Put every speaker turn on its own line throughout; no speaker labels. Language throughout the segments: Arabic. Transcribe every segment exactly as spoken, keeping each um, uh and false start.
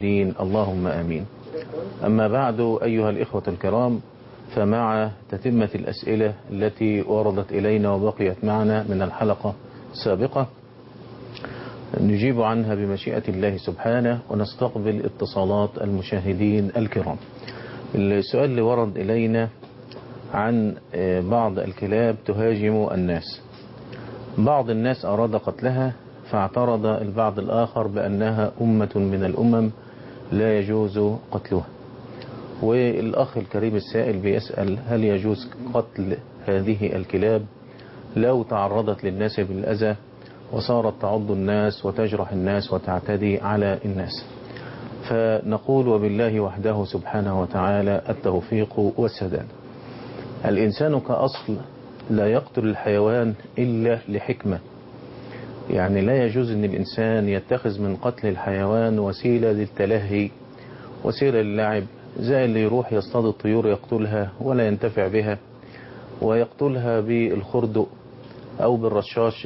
دين اللهم آمين. أما بعد أيها الإخوة الكرام، فمع تتمة الأسئلة التي وردت إلينا وبقيت معنا من الحلقة السابقة نجيب عنها بمشيئة الله سبحانه، ونستقبل اتصالات المشاهدين الكرام. السؤال اللي ورد إلينا عن بعض الكلاب تهاجم الناس. بعض الناس أراد قتلها، فاعترض البعض الآخر بأنها أمة من الأمم لا يجوز قتلها. والأخ الكريم السائل بيسأل هل يجوز قتل هذه الكلاب لو تعرضت للناس بالأذى وصارت تعض الناس وتجرح الناس وتعتدي على الناس؟ فنقول وبالله وحده سبحانه وتعالى التوفيق والسداد. الإنسان كأصل لا يقتل الحيوان إلا لحكمة، يعني لا يجوز أن الإنسان يتخذ من قتل الحيوان وسيلة للتلهي، وسيلة للعب، زي اللي يروح يصطاد الطيور يقتلها ولا ينتفع بها، ويقتلها بالخردق أو بالرشاش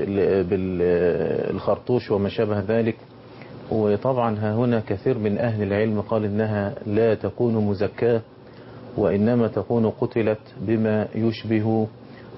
بالخرطوش وما شابه ذلك. وطبعا ها هنا كثير من أهل العلم قال إنها لا تكون مزكاة، وإنما تكون قتلت بما يشبه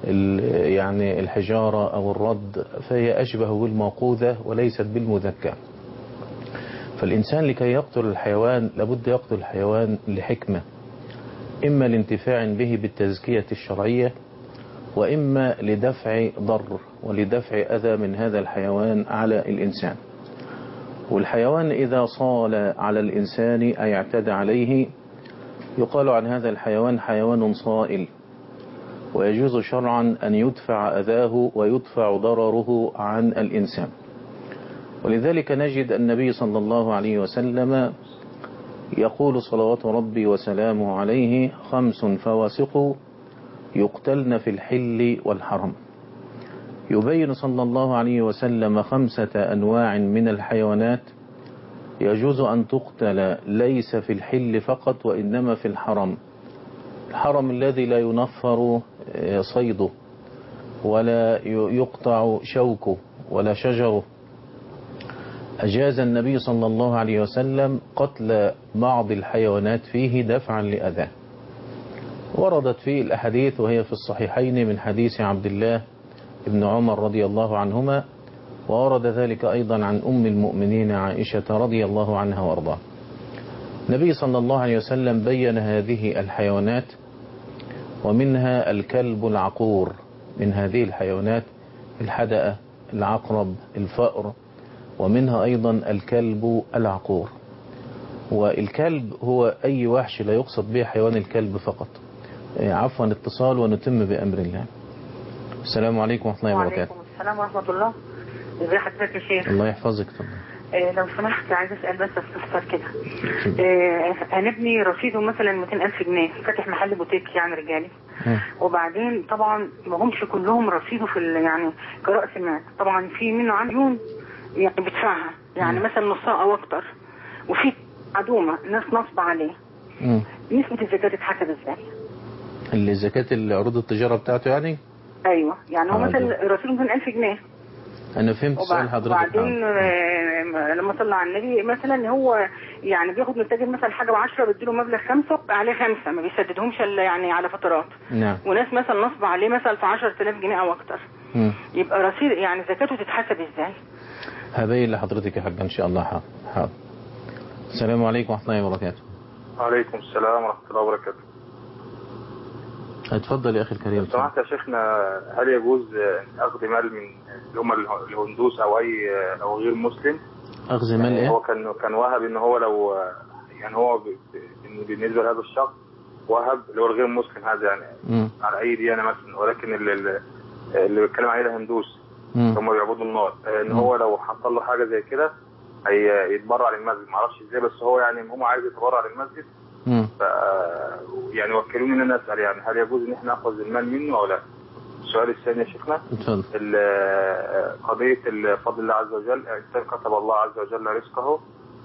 يعني الحجارة أو الرد، فهي أشبه بالموقوذة وليست بالمذكاة. فالإنسان لكي يقتل الحيوان لابد يقتل الحيوان لحكمة، إما لانتفاع به بالتزكية الشرعية، وإما لدفع ضر ولدفع أذى من هذا الحيوان على الإنسان. والحيوان إذا صال على الإنسان أي اعتدى عليه يقال عن هذا الحيوان حيوان صائل، ويجوز شرعا أن يدفع أذاه ويدفع ضرره عن الإنسان. ولذلك نجد النبي صلى الله عليه وسلم يقول صلوات ربي وسلامه عليه: خمس فواسق يقتلن في الحل والحرم. يبين صلى الله عليه وسلم خمسة أنواع من الحيوانات يجوز أن تقتل ليس في الحل فقط وإنما في الحرم، الحرم الذي لا ينفر صيده ولا يقطع شوكه ولا شجره. أجاز النبي صلى الله عليه وسلم قتل بعض الحيوانات فيه دفعا لأذاه. وردت فيه الأحاديث وهي في الصحيحين من حديث عبد الله ابن عمر رضي الله عنهما، وورد ذلك أيضا عن أم المؤمنين عائشة رضي الله عنها وارضاها. النبي صلى الله عليه وسلم بين هذه الحيوانات، ومنها الكلب العقور، من هذه الحيوانات الحدأة، العقرب، الفأر، ومنها أيضا الكلب العقور. والكلب هو أي وحش لا يقصد به حيوان الكلب فقط. عفوا اتصال ونتم بأمر الله. السلام عليكم ورحمة الله وبركاته.
وعليكم السلام ورحمة الله. ازي حضرتك يا شيخ؟
الله يحفظك.
آه لو سمحت عايز اسال بس استفسار كده. آه هنبني رصيده مثلا مئتين ألف جنيه، فاتح محل بوتيك يعني رجالي. م. وبعدين طبعا ما همش كلهم رصيده في يعني كرأس المال، طبعا في منه عيون يعني بيدفعها يعني م. مثلا نصها او اكتر، وفي عدومه ناس نصب عليه. م. نسبة الزكاة تتحسب ازاي؟
اللي زكاة العروض التجارة بتاعته يعني؟
ايوه يعني هو مثلا رصيده مئتين ألف جنيه.
انا فهمت سؤال حضرتك.
وبعدين آه لما صلى على النبي مثلا هو يعني بياخد من التاجر مثلا حاجه بعشرة بيديله مبلغ خمسة عليه خمسة، ما بيسددهمش الا يعني على فترات.
نعم.
وناس مثلا نصب عليه مثلا في عشرة آلاف جنيه او اكتر. م. يبقى رصيد يعني زكاته تتحسب ازاي؟
هبين لحضرتك يا حاج ان شاء الله. حاضر حاضر. السلام عليكم ورحمه الله وبركاته.
وعليكم السلام ورحمه الله وبركاته.
اتفضل يا اخي الكريم.
لو سمحت يا شيخنا، هل يجوز اخذ مال من اللي هم الهندوس او اي او غير مسلم؟
اخذ مال ايه؟
هو كان كان وهب ان هو لو يعني هو بالنسبه لهذا الشخص وهب اللي هو الغير مسلم هذا يعني م. على اي ديانه مثلا، ولكن اللي, اللي بيتكلم عليه الهندوس هم بيعبدوا النار، ان هو لو حصل له حاجه زي كده هيتبرع للمسجد. معرفش ازاي، بس هو يعني هم عايز يتبرع للمسجد. ف يعني وكلوني ان انا اسال يعني هل يجوز ان احنا ناخذ المال منه او لا؟ السؤال الثاني يا شيخنا، قضيه فضل الله عز وجل، كتب الله عز وجل رزقه،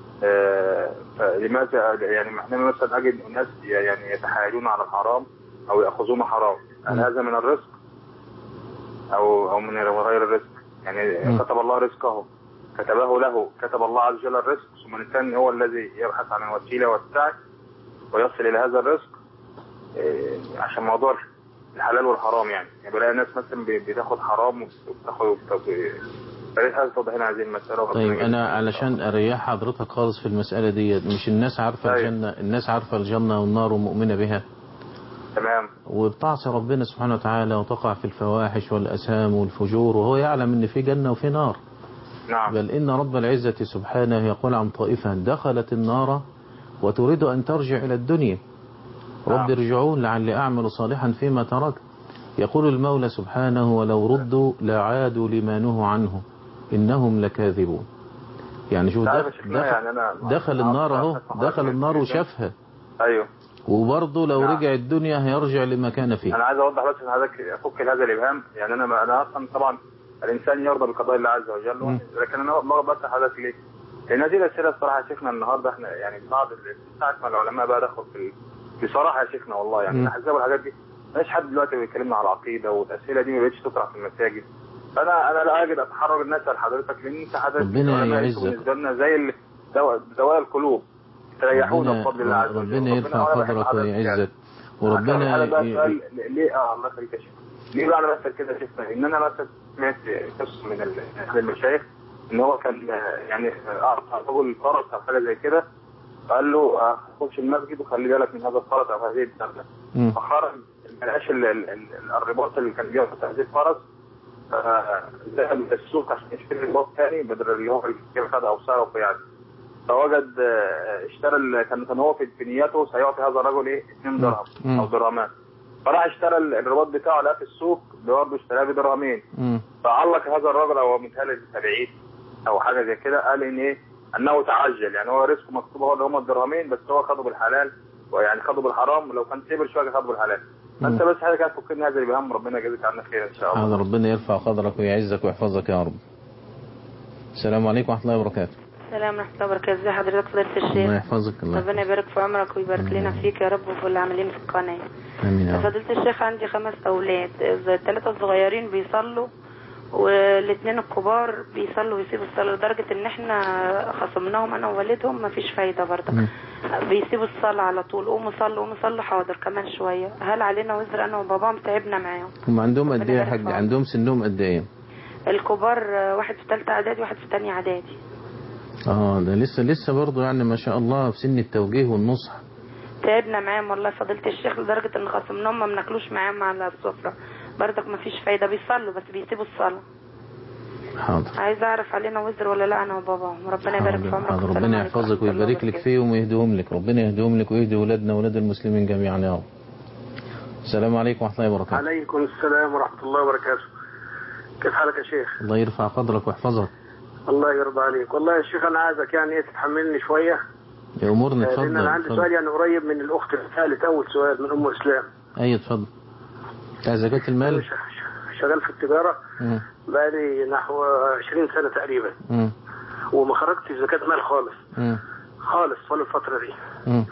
فلماذا يعني احنا مثلا اجد الناس يعني يتحايلون على الحرام او ياخذون حرام، هل هذا من الرزق او او من غير الرزق؟ يعني كتب الله رزقه كتبه له كتب الله عز وجل الرزق، ثم الإنسان هو الذي يبحث عن الوسيلة والسعي ويصل إلى هذا الرزق عشان موضوع الحلال والحرام. يعني يعني بلاقي الناس مثلا بتاخد حرام وبتاخد فريد هذا توضح لنا هذه المسألة.
طيب أنا علشان أريح حضرتك خالص في المسألة دي، مش الناس عارفة أيوة. الجنة الناس عارفة الجنة والنار ومؤمنة بها،
تمام،
وبتعصي ربنا سبحانه وتعالى وتقع في الفواحش والأسهام والفجور وهو يعلم أن في جنة وفي نار.
نعم.
بل إن رب العزة سبحانه يقول عن طائفة دخلت النار وتريد أن ترجع إلى الدنيا، رب ارجعون لعلي أعمل صالحا فيما تركت. يقول المولى سبحانه ولو ردوا لعادوا لما نهوا عنه إنهم لكاذبون. يعني شوف دخل, دخل,
يعني أنا
دخل النار اهو دخل النار وشافها.
أيوه.
وبرضه لو نعم. رجع الدنيا هيرجع لما كان فيه.
أنا عايز أوضح بس إن هذاك أفك هذا الإبهام. يعني أنا أنا أصلا طبعا الإنسان يرضى بقضاء الله عز وجل م. لكن أنا ما بس هذاك ليه؟ لأن هذه الأسئلة الصراحة شيخنا النهارده إحنا يعني بعض ساعة ما العلماء بقى دخلوا في بصراحة يا شيخنا والله يعني الأحزاب والحاجات دي مفيش حد دلوقتي بيتكلمنا على العقيدة، والأسئلة دي ما بقتش تطرح في المساجد. أنا أنا لا أجد أتحرج الناس على حضرتك لأن أنت حضرتك
ربنا يعزك
بالنسبة لنا زي دواء القلوب تريحونا بفضل الله عز وجل.
ربنا يرفع قدرك ويعزك وربنا
ي... ليه اه الله يخليك يا شيخ. ليه بقى انا مثلا كده شفنا ان انا مثلا سمعت قصه من احد المشايخ ان هو كان يعني اعطى رجل فرس او حاجه زي كده، قال له خش المسجد وخلي بالك من هذا الفرس او هذه الدابه. فخرج ما لقاش الرباط اللي كان بيربط هذه الفرس، ذهب السوق عشان يشتري رباط ثاني بدل اللي هو اللي خد او سعره يعني. فوجد اشترى كان كان هو في نيته سيعطي هذا الرجل ايه اثنين درهم او درهمان، فراح اشترى الرباط بتاعه لقى في السوق برضه اشتراه بدرهمين. فعلق هذا الرجل او متهيألي سبعين او حاجه زي كده قال ان ايه انه تعجل، يعني هو رزقه مكتوب هو اللي هم الدرهمين بس هو خده بالحلال ويعني خده بالحرام، ولو كان سيبر شويه خده بالحلال. انت بس حاجه كانت فكرني هذا اللي بهم. ربنا يجازيك عنا خير ان شاء الله.
هذا ربنا يرفع قدرك ويعزك ويحفظك يا رب. السلام عليكم ورحمه الله وبركاته.
السلام ورحمة الله وبركاته. ازي حضرتك فضيلة الشيخ؟
الله يحفظك. الله
ربنا يبارك في عمرك ويبارك لنا فيك يا رب وفي اللي عاملين في القناة.
امين يا رب.
فضيلة الشيخ عندي خمس اولاد، الثلاثة الصغيرين بيصلوا والاثنين الكبار بيصلوا ويسيبوا الصلاة لدرجة ان احنا خصمناهم انا ووالدهم مفيش فايدة برضه. بيسيبوا الصلاة على طول، قوموا صلوا قوموا صلوا حاضر كمان شوية. هل علينا وزر انا وباباهم تعبنا معاهم؟
هم عندهم قد ايه يا حاج؟ عندهم سنهم قد ايه؟
الكبار واحد في ثالثة اعدادي وواحد في ثانية اعدادي.
اه ده لسه لسه برضه يعني ما شاء الله في سن التوجيه والنصح.
تعبنا معاهم والله فضيلة الشيخ لدرجة ان خصمناهم ما بناكلوش معاهم على السفرة برضك ما فيش فايدة، بيصلوا بس بيسيبوا الصلاة.
حاضر.
عايز اعرف علينا وزر ولا لا انا وباباهم. ربنا يبارك في عمرك.
حاضر. ربنا يحفظك ويبارك لك فيهم ويهديهم لك. ربنا يهديهم لك ويهدي ولادنا ولاد المسلمين جميعا يا رب. السلام عليكم ورحمة الله وبركاته.
عليكم السلام ورحمة الله وبركاته. كيف حالك يا شيخ؟
الله يرفع قدرك ويحفظك.
الله يرضى عليك. والله يا شيخ انا عايزك يعني ايه تتحملني شويه.
امورنا اتفضل.
لان انا عندي
فضل.
سؤال يعني قريب من الاخت الثالث اول سؤال من ام اسلام.
ايوه اتفضل. بتاع زكاة المال.
شغال في التجاره بقالي نحو عشرين سنه تقريبا.
امم
وما خرجتش زكاه مال خالص.
امم
خالص طول الفتره دي.
امم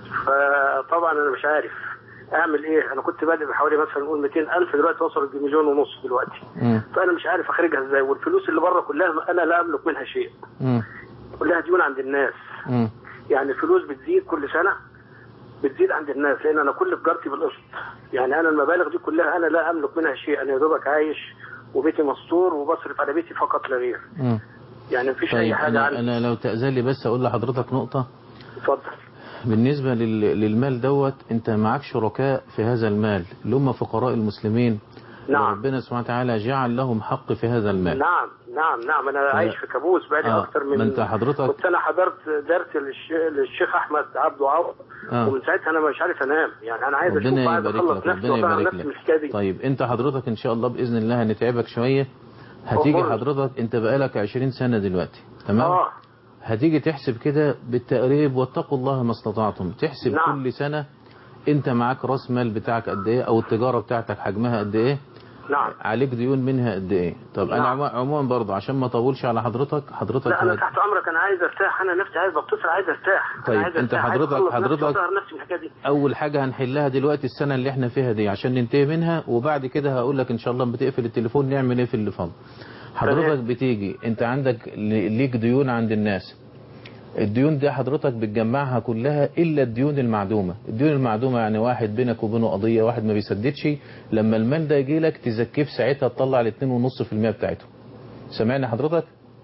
فطبعا انا مش عارف اعمل ايه. انا كنت بادئ بحوالي مثلا نقول مئتين ألف دلوقتي وصلت لمليون ونص دلوقتي.
مم.
فانا مش عارف اخرجها ازاي، والفلوس اللي بره كلها انا لا املك منها شيء.
مم.
كلها ديون عند الناس.
مم.
يعني الفلوس بتزيد كل سنه بتزيد عند الناس لان انا كل تجارتي بالقسط. يعني انا المبالغ دي كلها انا لا املك منها شيء، انا يا دوبك عايش وبيتي مستور وبصرف على بيتي فقط لا غير.
مم.
يعني مفيش
طيب
اي حاجه
أنا
عندي.
انا لو تأذن لي بس اقول لحضرتك نقطة.
اتفضل.
بالنسبة للمال دوت انت معك شركاء في هذا المال اللي هم فقراء المسلمين.
نعم.
ربنا سبحانه وتعالى جعل لهم حق في هذا المال.
نعم نعم نعم انا ف... عايش في كابوس بقالي آه. اكتر من
انت حضرتك
كنت انا حضرت درس للش... للشيخ احمد عبد عوض آه. ومن ساعتها انا مش عارف انام. يعني انا عايز اشوف عايز اخلص نفسي واطلع نفسي من الحكايه دي.
طيب انت حضرتك ان شاء الله باذن الله هنتعبك شويه. هتيجي أمر. حضرتك انت بقالك عشرين سنة دلوقتي تمام.
اه
هتيجي تحسب كده بالتقريب واتقوا الله ما استطعتم. تحسب نعم. كل سنة انت معاك راس مال بتاعك قد ايه او التجارة بتاعتك حجمها قد ايه.
نعم.
عليك ديون منها قد ايه. طب نعم. انا عموما برضه عشان ما اطولش على حضرتك حضرتك
لا انا هو... تحت امرك. انا عايز ارتاح. انا نفسي عايز بتصل عايز ارتاح.
طيب
عايز
انت
أرتاح.
حضرتك حضرتك
نفسي
اول حاجة هنحلها دلوقتي السنة اللي احنا فيها دي عشان ننتهي منها، وبعد كده هقول لك ان شاء الله بتقفل التليفون نعمل ايه في اللي فاضل. حضرتك بتيجي انت عندك ليك ديون عند الناس، الديون دي حضرتك بتجمعها كلها إلا الديون المعدومة. الديون المعدومة يعني واحد بينك وبينه قضية، واحد ما بيسددش، لما المال ده يجي لك تزكيه في ساعتها تطلع ال اتنين ونص في المية بتاعته. سامعني حضرتك؟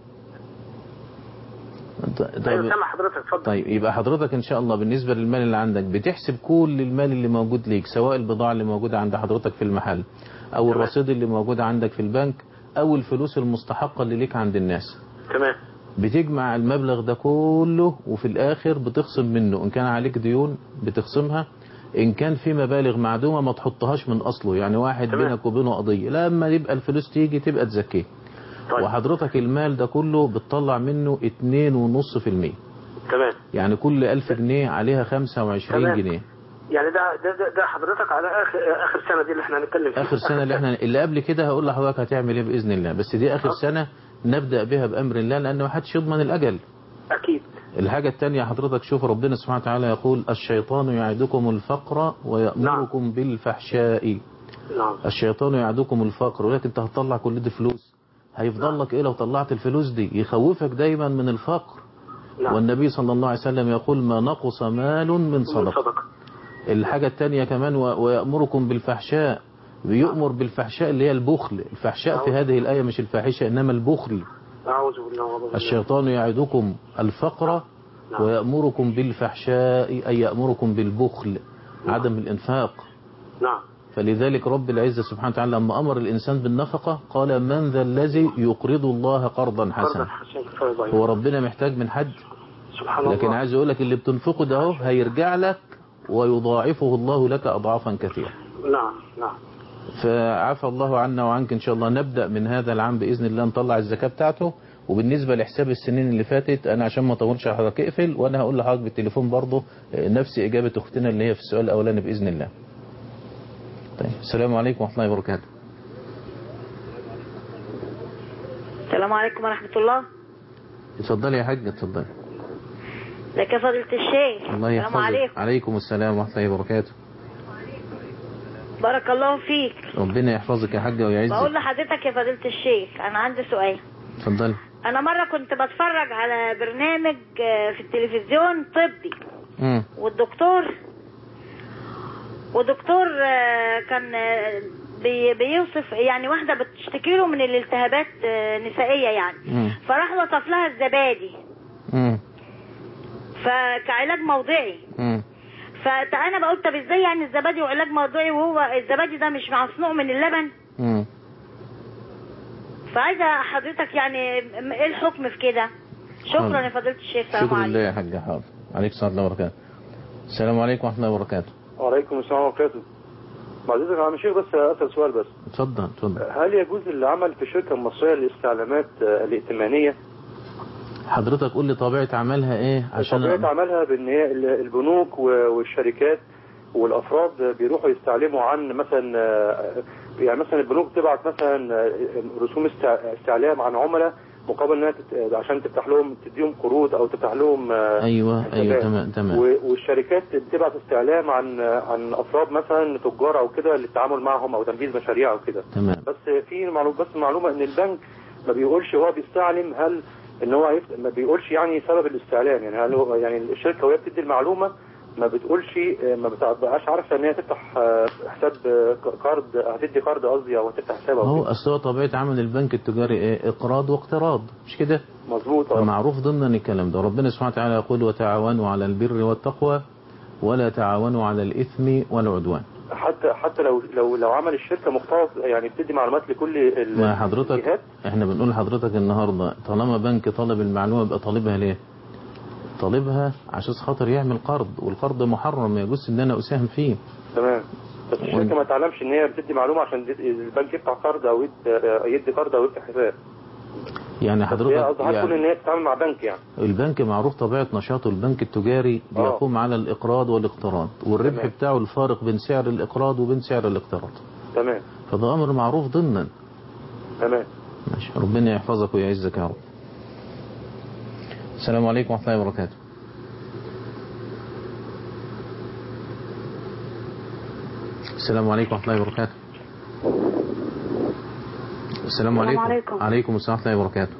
ايوه سامع حضرتك، اتفضل.
طيب يبقى حضرتك ان شاء الله بالنسبة للمال اللي عندك بتحسب كل المال اللي موجود ليك، سواء البضاعة اللي موجودة عند حضرتك في المحل او
تمام.
الرصيد اللي موجود عندك في البنك او الفلوس المستحقة اللي ليك عند الناس.
تمام.
بتجمع المبلغ ده كله وفي الاخر بتخصم منه، ان كان عليك ديون بتخصمها، ان كان في مبالغ معدومة ما تحطهاش من اصله. يعني واحد
تمام.
بينك وبينه قضية، لما يبقى الفلوس تيجي تبقى تزكيه.
طيب.
وحضرتك المال ده كله بتطلع منه اتنين ونص في المية.
تمام.
يعني كل الف جنيه عليها خمسة وعشرين
تمام.
جنيه.
يعني ده ده ده, ده حضرتك على اخر اخر سنه دي اللي احنا هنتكلم فيها.
اخر سنة اللي احنا اللي قبل كده هقول لحضرتك هتعمل ايه باذن الله، بس دي اخر
أه.
سنة نبدأ بها بامر الله، لان ما حدش يضمن الاجل.
اكيد.
الحاجة التانية حضرتك شوف ربنا سبحانه وتعالى يقول الشيطان يعدكم الفقر ويأمركم نعم. بالفحشاء.
نعم.
الشيطان يعدكم الفقر، ولكن انت هتطلع كل دي فلوس، هيفضل نعم. لك ايه لو طلعت الفلوس دي؟ يخوفك دايما من الفقر. نعم. والنبي صلى الله عليه وسلم يقول ما نقص مال من صدقة. الحاجة التانية كمان ويأمركم بالفحشاء، بيؤمر بالفحشاء اللي هي البخل. الفحشاء في هذه الآية مش الفاحشة إنما البخل.
أعوذ بالله.
الشيطان يعدكم الفقر نعم. ويأمركم بالفحشاء أي يأمركم بالبخل. نعم. عدم الإنفاق.
نعم.
فلذلك رب العزة سبحانه وتعالى لما أمر الإنسان بالنفقة قال من ذا الذي يقرض الله قرضا حسنا. هو ربنا محتاج من حد؟
سبحان الله.
لكن عايز أقول لك اللي بتنفقه ده هو هيرجع لك ويضاعفه الله لك أضعافا كثيرة.
نعم نعم.
فعفى الله عنا وعنك إن شاء الله. نبدأ من هذا العام بإذن الله نطلع الزكاة بتاعته. وبالنسبة لحساب السنين اللي فاتت أنا عشان ما أطولش حضرتك اقفل، وأنا هقول لحضرتك بالتليفون برضه نفس إجابة أختنا اللي هي في السؤال الأولاني بإذن الله. طيب السلام عليكم ورحمة الله وبركاته.
السلام عليكم ورحمة الله.
اتفضلي يا حاج اتفضلي.
لك يا فضيلة الشيخ.
الله يحفظك. السلام عليكم. عليكم السلام ورحمة الله وبركاته.
بارك الله فيك.
ربنا يحفظك يا حاجة ويعزك.
بقول لحضرتك يا فضيلة الشيخ أنا عندي سؤال.
اتفضلي.
أنا مرة كنت بتفرج على برنامج في التلفزيون طبي.
امم
والدكتور ودكتور كان بي بيوصف يعني واحدة بتشتكي له من الالتهابات نسائية يعني.
مم.
فراح وصف لها الزبادي.
امم
فكعلاج موضعي.
امم
فانا بقول طب ازاي يعني الزبادي وعلاج موضعي وهو الزبادي ده مش مصنوع من اللبن؟
امم
فعايزه حضرتك يعني ايه الحكم في كده؟ شكرا يا فضيله الشيخ. السلام عليكم.
شكرا لله يا حاج. حاضر. عليكم السلام ورحمه الله وبركاته. السلام عليكم ورحمه الله وبركاته.
وعليكم السلام ورحمه الله وبركاته. معلش يا عم الشيخ بس اسال سؤال بس.
اتفضل اتفضل.
هل يجوز العمل في شركه مصريه للاستعلامات الائتمانيه؟
حضرتك قول لي طبيعه عملها ايه عشان
طبيعه عملها بان هي البنوك والشركات والافراد بيروحوا يستعلموا عن مثلا يعني مثلا البنوك تبعت مثلا رسوم استعلام عن عملاء مقابل انها تت... عشان تفتح لهم تديهم قروض او تفتح لهم
ايوه ايوه تمام تمام.
والشركات بتبعت استعلام عن عن افراد مثلا تجار او كده للتعامل معهم او تنفيذ مشاريع او كده.
تمام.
بس في معلومه بس معلومه ان البنك ما بيقولش هو بيستعلم هل ان هو هيفت... ما بيقولش يعني سبب الاستعلام يعني هل هو يعني الشركه وهي بتدي المعلومه ما بتقولش ما بتبقاش عارفه ان هي تفتح حساب كارد هتدي كارد قصدي او هتفتح حساب او
هو اصل هو طبيعه عمل البنك التجاري ايه؟ اقراض واقتراض مش كده؟
مظبوط. اه
معروف ضمن الكلام ده. ربنا سبحانه وتعالى يقول وتعاونوا على البر والتقوى ولا تعاونوا على الاثم والعدوان.
حتى حتى لو لو لو عمل الشركه مختلط يعني بتدي معلومات لكل
ما حضرتك احنا بنقول لحضرتك النهارده طالما بنك طلب المعلومه يبقى طالبها ليه؟ طالبها عشان خاطر يعمل قرض، والقرض محرم ما يجوز ان انا اساهم فيه.
تمام. بس الشركه ما تعلمش ان هي بتدي معلومه عشان البنك يفتح قرض او يدي قرض او يفتح حساب.
يعني حضرتك
هي يعني ان هي تتعامل مع بنك يعني.
البنك معروف طبيعه نشاطه البنك التجاري بيقوم على الاقراض والاقتراض والربح تمام. بتاعه الفارق بين سعر الاقراض وبين سعر الاقتراض.
تمام.
فده امر معروف ضمنا.
تمام.
ماشي. ربنا يحفظك ويعزك يا رب. السلام عليكم ورحمه الله وبركاته. السلام عليكم ورحمه الله وبركاته. السلام عليكم. عليكم عليكم السلام ورحمة الله وبركاته.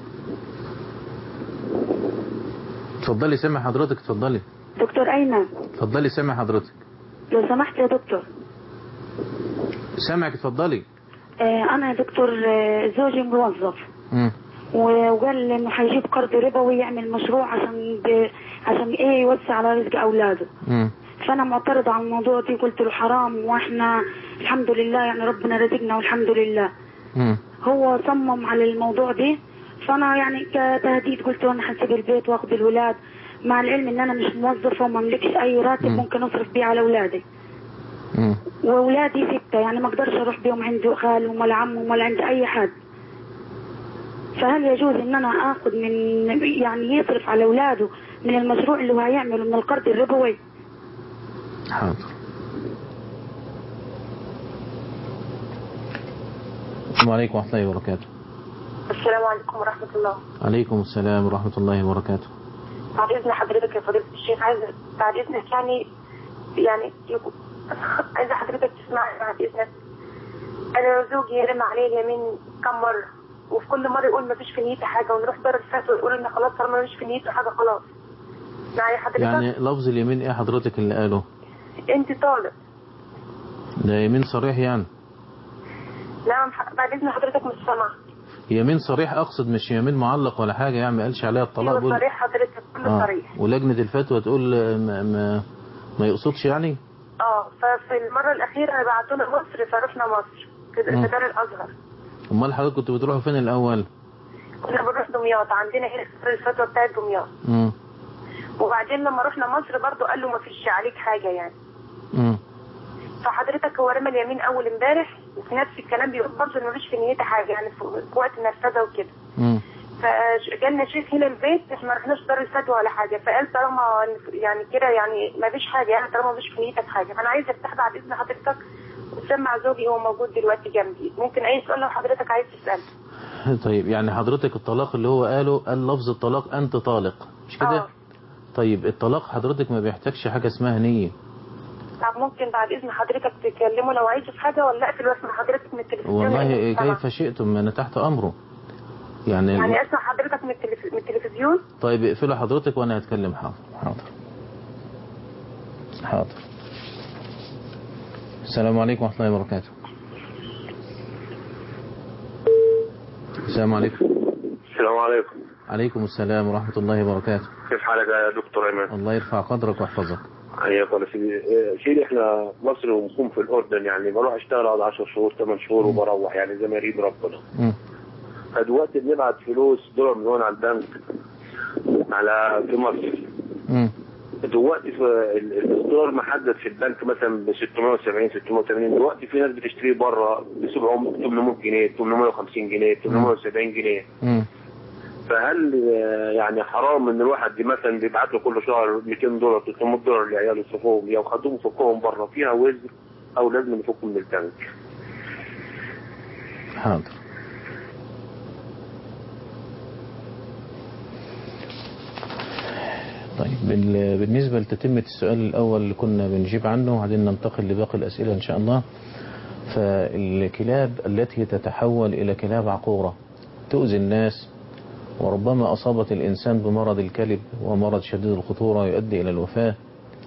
اتفضلي سامع حضرتك. اتفضلي
دكتور أيمن.
اتفضلي سامع حضرتك
لو سمحت يا دكتور.
سامعك. اتفضلي.
آه أنا يا دكتور آه زوجي موظف
امم
وقال إنه هيجيب قرض ربوي يعمل مشروع عشان ب... عشان إيه يوسع على رزق أولاده.
امم
فأنا معترضة على الموضوع دي. قلت له حرام وإحنا الحمد لله يعني ربنا رزقنا والحمد لله.
امم
هو صمم على الموضوع دي. فأنا يعني كتهديد قلت له أنا هسيب البيت وآخد الولاد مع العلم إن أنا مش موظفة وما أملكش أي راتب
مم.
ممكن أصرف بيه على أولادي.
امم
واولادي ستة يعني ما اقدرش اروح بيهم عند خالهم ولا عمهم ولا عند اي حد. فهل يجوز ان انا اخذ من يعني يصرف على اولاده من المشروع اللي هو هيعمله من القرض الربوي؟
حاضر. السلام عليكم ورحمة الله وبركاته.
السلام عليكم ورحمة الله.
عليكم السلام ورحمة الله وبركاته.
بعد إذن حضرتك يا فضيلة الشيخ عايز بعد إذنك يعني يعني عايزة حضرتك تسمعني بعد إذنك. أنا زوجي رمى عليه اليمين كم مرة وفي كل مرة يقول ما فيش في نيتي حاجة ونروح دار الفتوى يقول إن خلاص طالما ما فيش في نيته حاجة خلاص. معايا حضرتك؟
يعني لفظ اليمين إيه حضرتك اللي قاله؟
أنت طالب.
ده يمين صريح يعني؟
نعم بعد إذن حضرتك مش سامعة.
يمين صريح أقصد مش يمين معلق ولا حاجة يعني ما قالش عليها الطلاق.
أيوة صريح حضرتك كله
آه.
صريح.
ولجنة الفتوى تقول ما, ما, ما يقصدش يعني؟
اه ففي المرة الأخيرة بعتونا مصر فرحنا مصر كده في دار الأزهر.
أمال حضرتك كنتوا بتروحوا فين الأول؟
كنا بنروح دمياط عندنا هنا دار الفتوى بتاعت دمياط.
امم
وبعدين لما رحنا مصر برضو قال له ما فيش عليك حاجة يعني.
امم
فحضرتك هو رمى اليمين أول امبارح وفي نفس الكلام بيقول برضو إن ما فيش في نيته حاجة يعني في وقت النرفزة وكده.
امم
فجالنا شيخ هنا البيت احنا ما رحناش دار الفتوى ولا حاجة فقال طالما يعني كده يعني ما فيش حاجة يعني طالما ما فيش في نيتك حاجة. أنا عايزة أفتح بعد إذن حضرتك وتسمع زوجي هو موجود دلوقتي جنبي ممكن أي سؤال لو حضرتك عايز تسأله.
طيب يعني حضرتك الطلاق اللي هو قاله قال لفظ الطلاق أنت طالق مش كده؟
اه
طيب الطلاق حضرتك ما بيحتاجش حاجة اسمها نية.
طب ممكن بعد إذن حضرتك تكلمه لو عايز في حاجة ولا أقفل واسمع حضرتك من التلفزيون؟
والله كيف شئتم أنا تحت أمره. يعني
يعني أسمع حضرتك من, التلف... من التلفزيون؟
طيب اقفلوا حضرتك وأنا هتكلم. حاضر حاضر حاضر. السلام عليكم ورحمة الله وبركاته. السلام عليكم.
السلام عليكم.
عليكم السلام ورحمة الله وبركاته.
كيف حالك يا دكتور أيمن؟
الله يرفع قدرك ويحفظك.
حياك الله سيدي. سيدي احنا مصر ومقيم في الأردن يعني بروح اشتغل على عشر شهور ثمان شهور وبروح يعني زي ما يريد ربنا.
م.
فدلوقتي بنبعت فلوس دولار من هون على البنك على في مصر.
م.
دلوقتي في الدولار محدد في البنك مثلا ب ستمائة وسبعين ستمائة وثمانين. دلوقتي في ناس بتشتري بره ب ثمانمائة جنيه ثمانمائة وخمسين جنيه ثمانمائة وسبعين جنيه.
م.
فهل يعني حرام ان الواحد مثلا بيبعت له كل شهر مئتين دولار ثلاثمائة دولار لعياله يصرفوهم او خدوهم فكهم بره فيها وزن او لازم يفكوا من البنك؟
حاضر. طيب بالنسبة لتتمة السؤال الأول اللي كنا بنجيب عنه وبعدين ننتقل لباقي الأسئلة إن شاء الله. فالكلاب التي تتحول إلى كلاب عقورة تؤذي الناس وربما أصابت الإنسان بمرض الكلب ومرض شديد الخطورة يؤدي إلى الوفاة.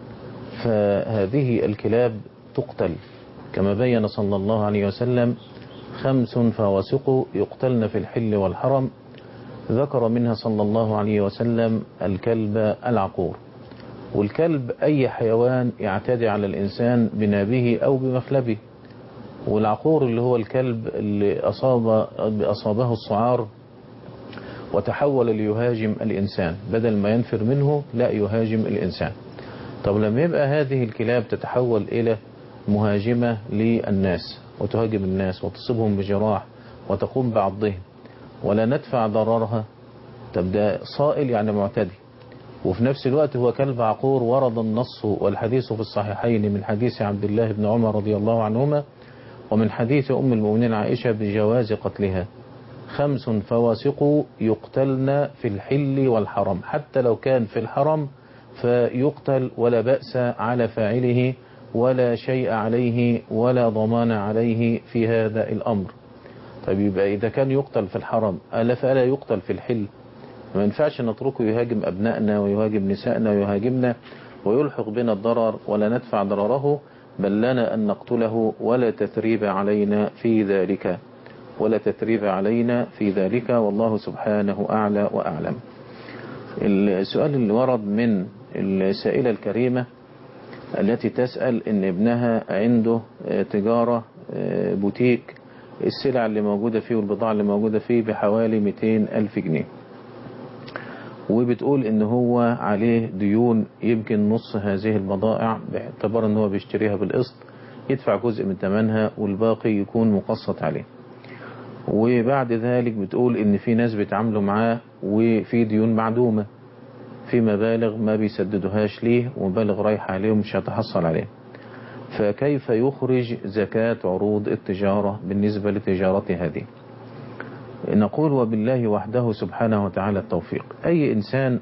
فهذه الكلاب تقتل كما بين صلى الله عليه وسلم خمس فواسق يقتلن في الحل والحرم. ذكر منها صلى الله عليه وسلم الكلب العقور. والكلب أي حيوان يعتدي على الإنسان بنابه أو بمخلبه. والعقور اللي هو الكلب اللي أصاب أصابه السعار وتحول ليهاجم الإنسان بدل ما ينفر منه لا يهاجم الإنسان. طب لما يبقى هذه الكلاب تتحول إلى مهاجمة للناس وتهاجم الناس وتصيبهم بجراح وتقوم بعضهم ولا ندفع ضررها، تبدأ صائل يعني معتدي وفي نفس الوقت هو كلب عقور. ورد النص والحديث في الصحيحين من حديث عبد الله بن عمر رضي الله عنهما ومن حديث أم المؤمنين عائشة بجواز قتلها. خمس فواسق يقتلن في الحل والحرم، حتى لو كان في الحرم فيقتل ولا بأس على فاعله ولا شيء عليه ولا ضمان عليه في هذا الأمر. طيب يبقى إذا كان يقتل في الحرم ألا فألا يقتل في الحل؟ ما ينفعش نتركه يهاجم أبنائنا ويهاجم نسائنا ويهاجمنا ويلحق بنا الضرر ولا ندفع ضرره، بل لنا أن نقتله ولا تثريب علينا في ذلك ولا تثريب علينا في ذلك والله سبحانه أعلى وأعلم. السؤال اللي ورد من السائلة الكريمة التي تسأل إن ابنها عنده تجارة بوتيك، السلع اللي موجودة فيه والبضاعة اللي موجودة فيه بحوالي مئتين ألف جنيه، وبتقول إن هو عليه ديون يمكن نص هذه البضائع باعتبار إن هو بيشتريها بالقسط، يدفع جزء من ثمنها والباقي يكون مقسط عليه. وبعد ذلك بتقول إن في ناس بيتعاملوا معاه وفي ديون معدومة، في مبالغ ما بيسددوهاش ليه ومبالغ رايحة عليه ومش هتحصل عليه، فكيف يخرج زكاة عروض التجارة بالنسبة لتجارته هذه؟ نقول وبالله وحده سبحانه وتعالى التوفيق. أي إنسان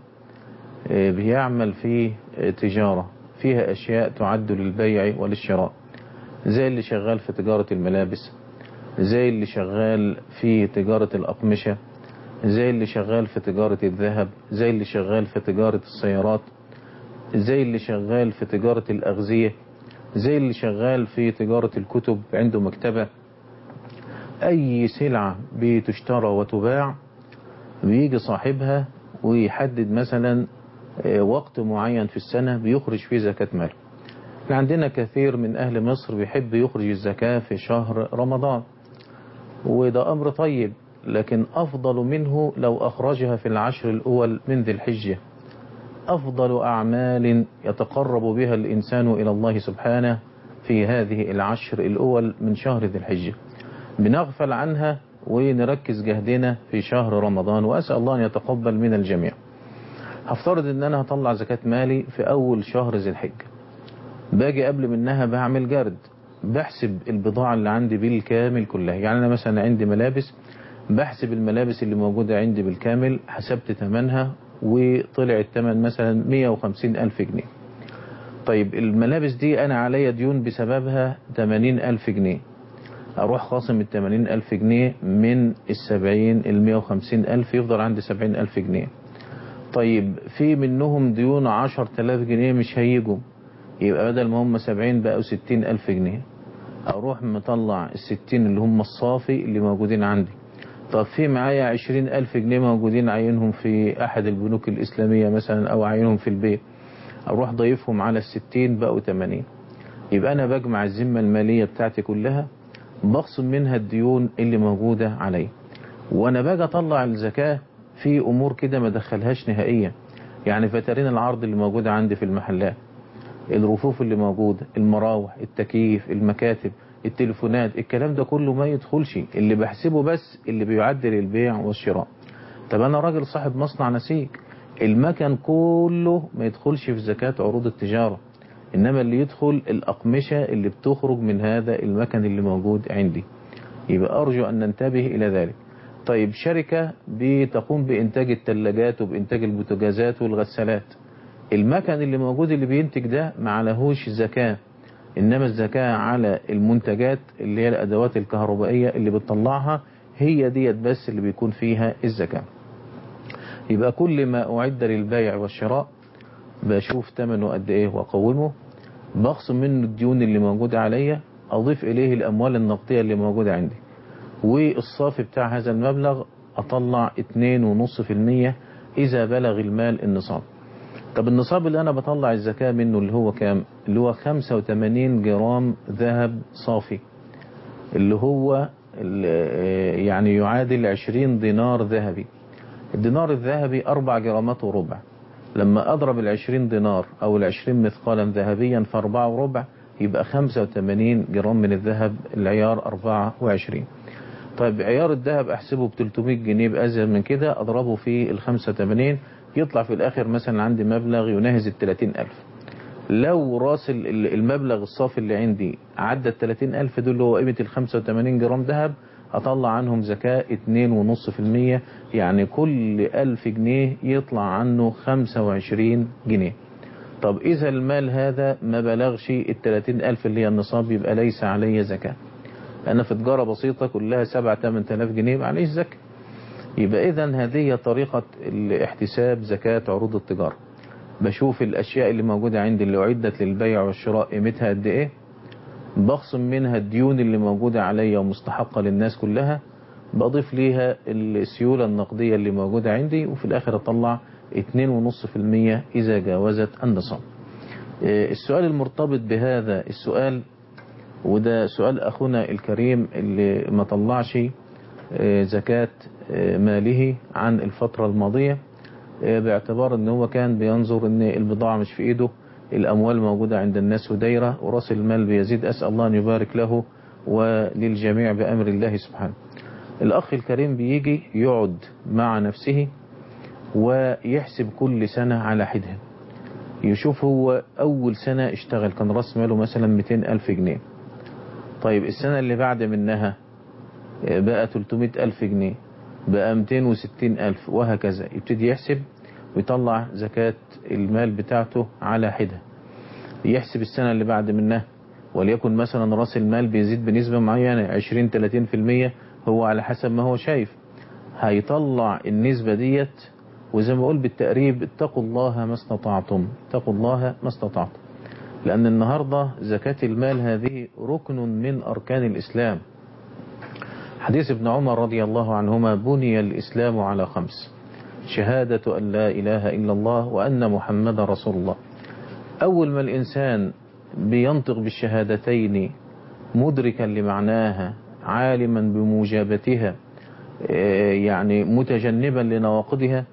بيعمل في تجارة فيها أشياء تعد للبيع وللشراء، زي اللي شغال في تجارة الملابس، زي اللي شغال في تجارة الأقمشة، زي اللي شغال في تجارة الذهب، زي اللي شغال في تجارة السيارات، زي اللي شغال في تجارة الأغذية، زي اللي شغال في تجارة الكتب عنده مكتبة، أي سلعة بتشترى وتباع بيجي صاحبها ويحدد مثلا وقت معين في السنة بيخرج فيه زكاة مال. عندنا كثير من أهل مصر بيحب يخرج الزكاة في شهر رمضان، وده أمر طيب، لكن أفضل منه لو أخرجها في العشر الأول من ذي الحجة. أفضل أعمال يتقرب بها الإنسان إلى الله سبحانه في هذه العشر الأول من شهر ذي الحجة، بنغفل عنها ونركز جهدنا في شهر رمضان، وأسأل الله أن يتقبل من الجميع. هفترض أن أنا هطلع زكاة مالي في أول شهر ذي الحجة، باجي قبل منها بعمل جرد، بحسب البضاعة اللي عندي بالكامل كلها. يعني أنا مثلا عندي ملابس، بحسب الملابس اللي موجودة عندي بالكامل، حسبت ثمنها وطلع الثمن مثلا مئة وخمسين ألف جنيه. طيب الملابس دي أنا عليا ديون بسببها ثمانين ألف جنيه، أروح خاصم ال ثمانين ألف جنيه من السبعين المئة وخمسين ألف، يفضل عندي سبعين ألف جنيه. طيب في منهم ديون عشر تلاف جنيه مش هيجوا، يبقى بدل ما هم سبعين بقوا ستين ألف جنيه، أروح مطلع الستين اللي هم الصافي اللي موجودين عندي. طب في معايا عشرين ألف جنيه موجودين عينهم في أحد البنوك الإسلامية مثلا أو عينهم في البيت، أروح ضيفهم على الستين بقوا ثمانين. يبقى أنا بجمع الذمة المالية بتاعتي كلها، بخصم منها الديون اللي موجودة علي، وأنا باجي أطلع الزكاة في أمور كده ما دخلهاش نهائيا. يعني فترين العرض اللي موجودة عندي في المحلات، الرفوف اللي موجودة، المراوح، التكييف، المكاتب، التليفونات، الكلام ده كله ما يدخلش، اللي بحسبه بس اللي بيعدل البيع والشراء. طب أنا راجل صاحب مصنع نسيج، المكن كله ما يدخلش في زكاة عروض التجارة، إنما اللي يدخل الأقمشة اللي بتخرج من هذا المكن اللي موجود عندي. يبقى أرجو أن ننتبه إلى ذلك. طيب شركة بتقوم بإنتاج الثلاجات وبإنتاج البوتاجازات والغسالات، المكن اللي موجود اللي بينتج ده ما عليهوش زكاة، إنما الزكاة على المنتجات اللي هي الأدوات الكهربائية اللي بتطلعها، هي ديت بس اللي بيكون فيها الزكاة. يبقى كل ما أعد للبيع والشراء بشوف ثمنه قد إيه وأقومه، بخصم منه الديون اللي موجودة عليا، أضيف إليه الأموال النقدية اللي موجودة عندي، والصافي بتاع هذا المبلغ أطلع اثنين ونص في المية إذا بلغ المال النصاب. طب النصاب اللي أنا بطلع الزكاة منه اللي هو كام؟ اللي هو خمسة وثمانين جرام ذهب صافي، اللي هو اللي يعني يعادل عشرين دينار ذهبي. الدينار الذهبي أربع جرامات وربع، لما أضرب العشرين دينار أو العشرين مثقالا ذهبيا في أربعة وربع يبقى خمسة وثمانين جرام من الذهب العيار أربعة وعشرين. طيب عيار الذهب أحسبه ب ثلاثمئة جنيه، بأزيد من كده أضربه في ال خمسة وثمانين، يطلع في الآخر مثلا عندي مبلغ يناهز ال ثلاثين ألف. لو راس المبلغ الصافي اللي عندي عدى ال ثلاثين ألف دول اللي هو قيمة ال خمسة وثمانين جرام ذهب، أطلع عنهم زكاة اثنين ونص في المية، يعني كل ألف جنيه يطلع عنه خمسة وعشرين جنيه. طب إذا المال هذا ما بلغش ال ثلاثين ألف اللي هي النصاب يبقى ليس عليه زكاة. أنا في تجارة بسيطة كلها سبعة ثمانية آلاف جنيه معليش زكاة. يبقى إذن هذه طريقة الاحتساب زكاة عروض التجارة. بشوف الأشياء اللي موجودة عندي اللي أعدت للبيع والشراء قيمتها قد إيه، بخصم منها الديون اللي موجودة عليا ومستحقة للناس كلها، بضيف ليها السيولة النقدية اللي موجودة عندي، وفي الآخر أطلع اتنين ونص في المية إذا جاوزت النصاب. السؤال المرتبط بهذا السؤال، وده سؤال أخونا الكريم اللي ما طلعش زكاة ماله عن الفترة الماضية باعتبار ان هو كان بينظر ان البضاعة مش في ايده، الاموال موجودة عند الناس ودايرة ورأس المال بيزيد. اسأل الله ان يبارك له وللجميع بامر الله سبحانه. الاخ الكريم بيجي يقعد مع نفسه ويحسب كل سنة على حدها، يشوف هو اول سنة اشتغل كان رأس ماله مثلا مئتين الف جنيه، طيب السنة اللي بعد منها بقى ثلاثمئة ألف جنيه، بقى مئتين وستين ألف، وهكذا. يبتدي يحسب ويطلع زكاة المال بتاعته على حدة. يحسب السنة اللي بعد منها، وليكن مثلا رأس المال بيزيد بنسبة معينة عشرين ثلاثين في المية، هو على حسب ما هو شايف هيطلع النسبة ديت. وزي ما أقول بالتقريب اتقوا الله ما استطعتم، اتقوا الله ما استطعتم، لأن النهاردة زكاة المال هذه ركن من أركان الإسلام. حديث ابن عمر رضي الله عنهما: بني الإسلام على خمس: شهادة أن لا إله إلا الله وأن محمد رسول الله. أول ما الإنسان بينطق بالشهادتين مدركا لمعناها عالما بموجبتها يعني متجنبا لنواقضها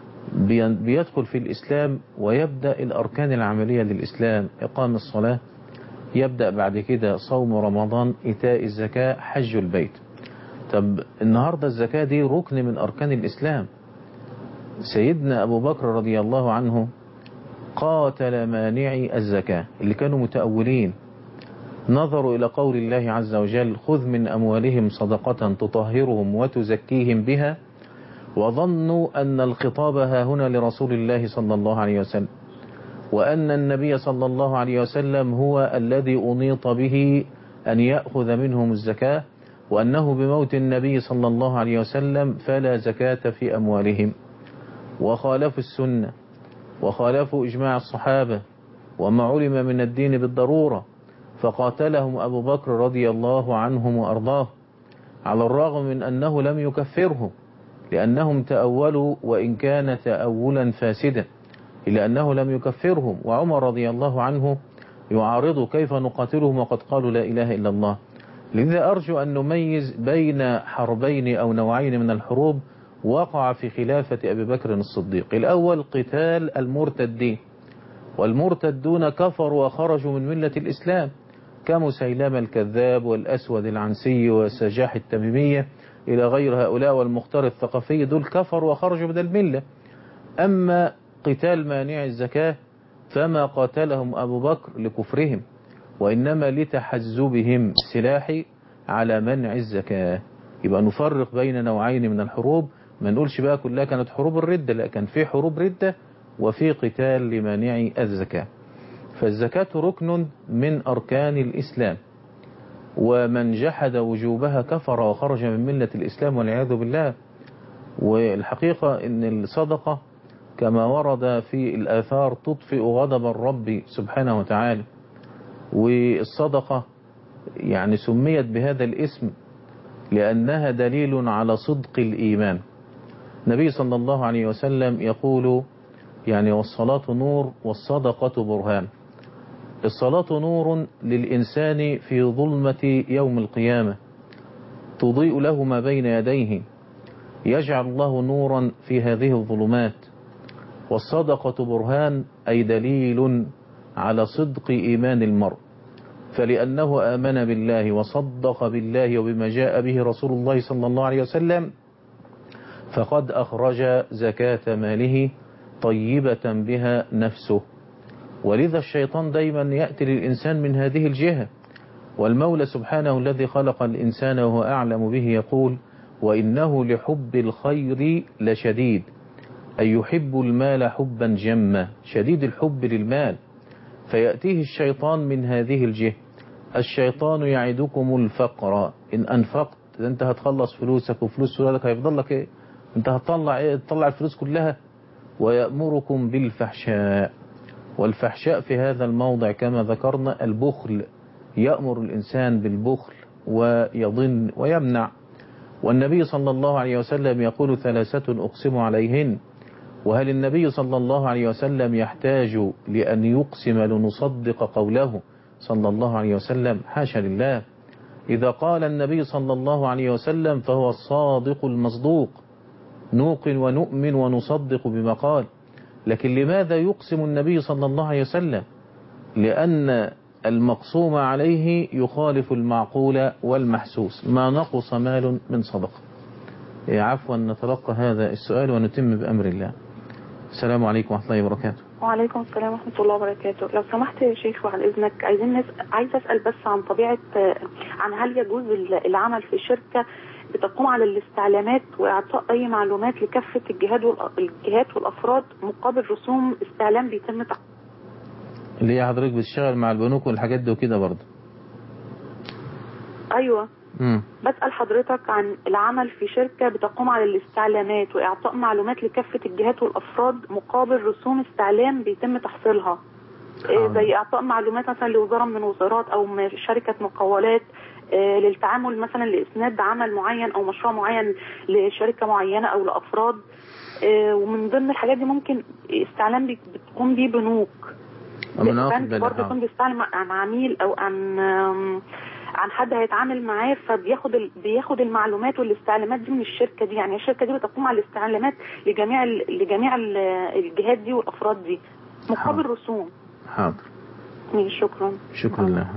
بيدخل في الإسلام ويبدأ الأركان العملية للإسلام: إقام الصلاة، يبدأ بعد كده صوم رمضان، إيتاء الزكاة، حج البيت. طب النهاردة الزكاة دي ركن من أركان الإسلام. سيدنا أبو بكر رضي الله عنه قاتل مانعي الزكاة اللي كانوا متأولين، نظروا إلى قول الله عز وجل: خذ من أموالهم صدقة تطهرهم وتزكيهم بها، وظنوا أن الخطاب ها هنا لرسول الله صلى الله عليه وسلم، وأن النبي صلى الله عليه وسلم هو الذي أنيط به أن يأخذ منهم الزكاة، وأنه بموت النبي صلى الله عليه وسلم فلا زكاة في أموالهم. وخالفوا السنة وخالفوا إجماع الصحابة وما علم من الدين بالضرورة، فقاتلهم أبو بكر رضي الله عنهم وأرضاه، على الرغم من أنه لم يكفرهم لأنهم تأولوا، وإن كان تأولا فاسدا، إلا أنه لم يكفرهم. وعمر رضي الله عنه يعارض: كيف نقاتلهم وقد قالوا لا إله إلا الله؟ لذا أرجو أن نميز بين حربين أو نوعين من الحروب وقع في خلافة أبي بكر الصديق. الأول قتال المرتدين، والمرتدون كفروا وخرجوا من ملة الإسلام كمسيلمة الكذاب والأسود العنسي والسجاح التميمية إلى غير هؤلاء، والمختار الثقفي، دول كفروا وخرجوا من الملة. أما قتال مانع الزكاة فما قاتلهم أبو بكر لكفرهم، وإنما لتحزبهم سلاحي على منع الزكاة. يبقى نفرق بين نوعين من الحروب، ما نقولش بقى كلها كانت حروب الردة، لا، كان في حروب ردة وفي قتال لمانع الزكاة. فالزكاة ركن من أركان الإسلام، ومن جحد وجوبها كفر وخرج من ملة الإسلام والعياذ بالله. والحقيقة أن الصدقة كما ورد في الآثار تطفئ غضب الرب سبحانه وتعالى. والصدقة يعني سميت بهذا الاسم لأنها دليل على صدق الإيمان. النبي صلى الله عليه وسلم يقول يعني: والصلاة نور والصدقة برهان. الصلاة نور للإنسان في ظلمة يوم القيامة، تضيء له ما بين يديه، يجعل الله نورا في هذه الظلمات. والصدقة برهان أي دليل على صدق إيمان المرء، فلأنه آمن بالله وصدق بالله وبما جاء به رسول الله صلى الله عليه وسلم فقد أخرج زكاة ماله طيبة بها نفسه. ولذا الشيطان دايما يأتي للإنسان من هذه الجهة، والمولى سبحانه الذي خلق الإنسان وهو أعلم به يقول: وإنه لحب الخير لشديد، أي يحب المال حبا جما، شديد الحب للمال. فيأتيه الشيطان من هذه الجهة، الشيطان يعدكم الفقر إن أنفقت، أنت هتخلص فلوسك وفلوس ولادك هيفضل لك إيه؟ أنت هتطلع إيه؟ تطلع الفلوس كلها. ويأمركم بالفحشاء، والفحشاء في هذا الموضع كما ذكرنا البخل، يأمر الإنسان بالبخل ويضن ويمنع. والنبي صلى الله عليه وسلم يقول ثلاثة أقسم عليهن. وهل النبي صلى الله عليه وسلم يحتاج لأن يقسم لنصدق قوله صلى الله عليه وسلم؟ حاشا لله. إذا قال النبي صلى الله عليه وسلم فهو الصادق المصدوق، نوقن ونؤمن ونصدق بما قال. لكن لماذا يقسم النبي صلى الله عليه وسلم؟ لأن المقسوم عليه يخالف المعقول والمحسوس. ما نقص مال من صدقة. عفوا نتلقى هذا السؤال ونتم بأمر الله. السلام عليكم ورحمة الله وبركاته.
وعليكم السلام ورحمة الله وبركاته. لو سمحت يا شيخ وعلى إذنك عايزين نس... عايز أسأل بس عن طبيعة، عن هل يجوز العمل في شركة بتقوم على الاستعلامات وإعطاء أي معلومات لكافة الجهات والجهات والأفراد مقابل رسوم استعلام بيتم تحت.
اللي هي حضرتك بتشتغل مع البنوك والحاجات دي وكده برضه؟
أيوة.
مم.
بسأل حضرتك عن العمل في شركة بتقوم على الاستعلامات وإعطاء معلومات لكافة الجهات والأفراد مقابل رسوم استعلام بيتم تحصيلها. إيه زي إعطاء معلومات مثلا لوزارة من الوزارات أو شركة مقاولات، إيه للتعامل مثلا لإسناد عمل معين أو مشروع معين لشركة معينة أو لأفراد. إيه ومن ضمن الحاجات دي ممكن استعلام بتقوم بيه بنوك. بنك برضه يكون بيستعلم عن عميل أو عن عن حد هيتعامل معاه، فبياخد ال... بياخد المعلومات والاستعلامات دي من الشركه دي. يعني الشركه دي بتقوم على الاستعلامات لجميع ال... لجميع ال... الجهات دي والافراد دي مقابل حاضر. رسوم.
حاضر.
شكرا.
شكرا لها.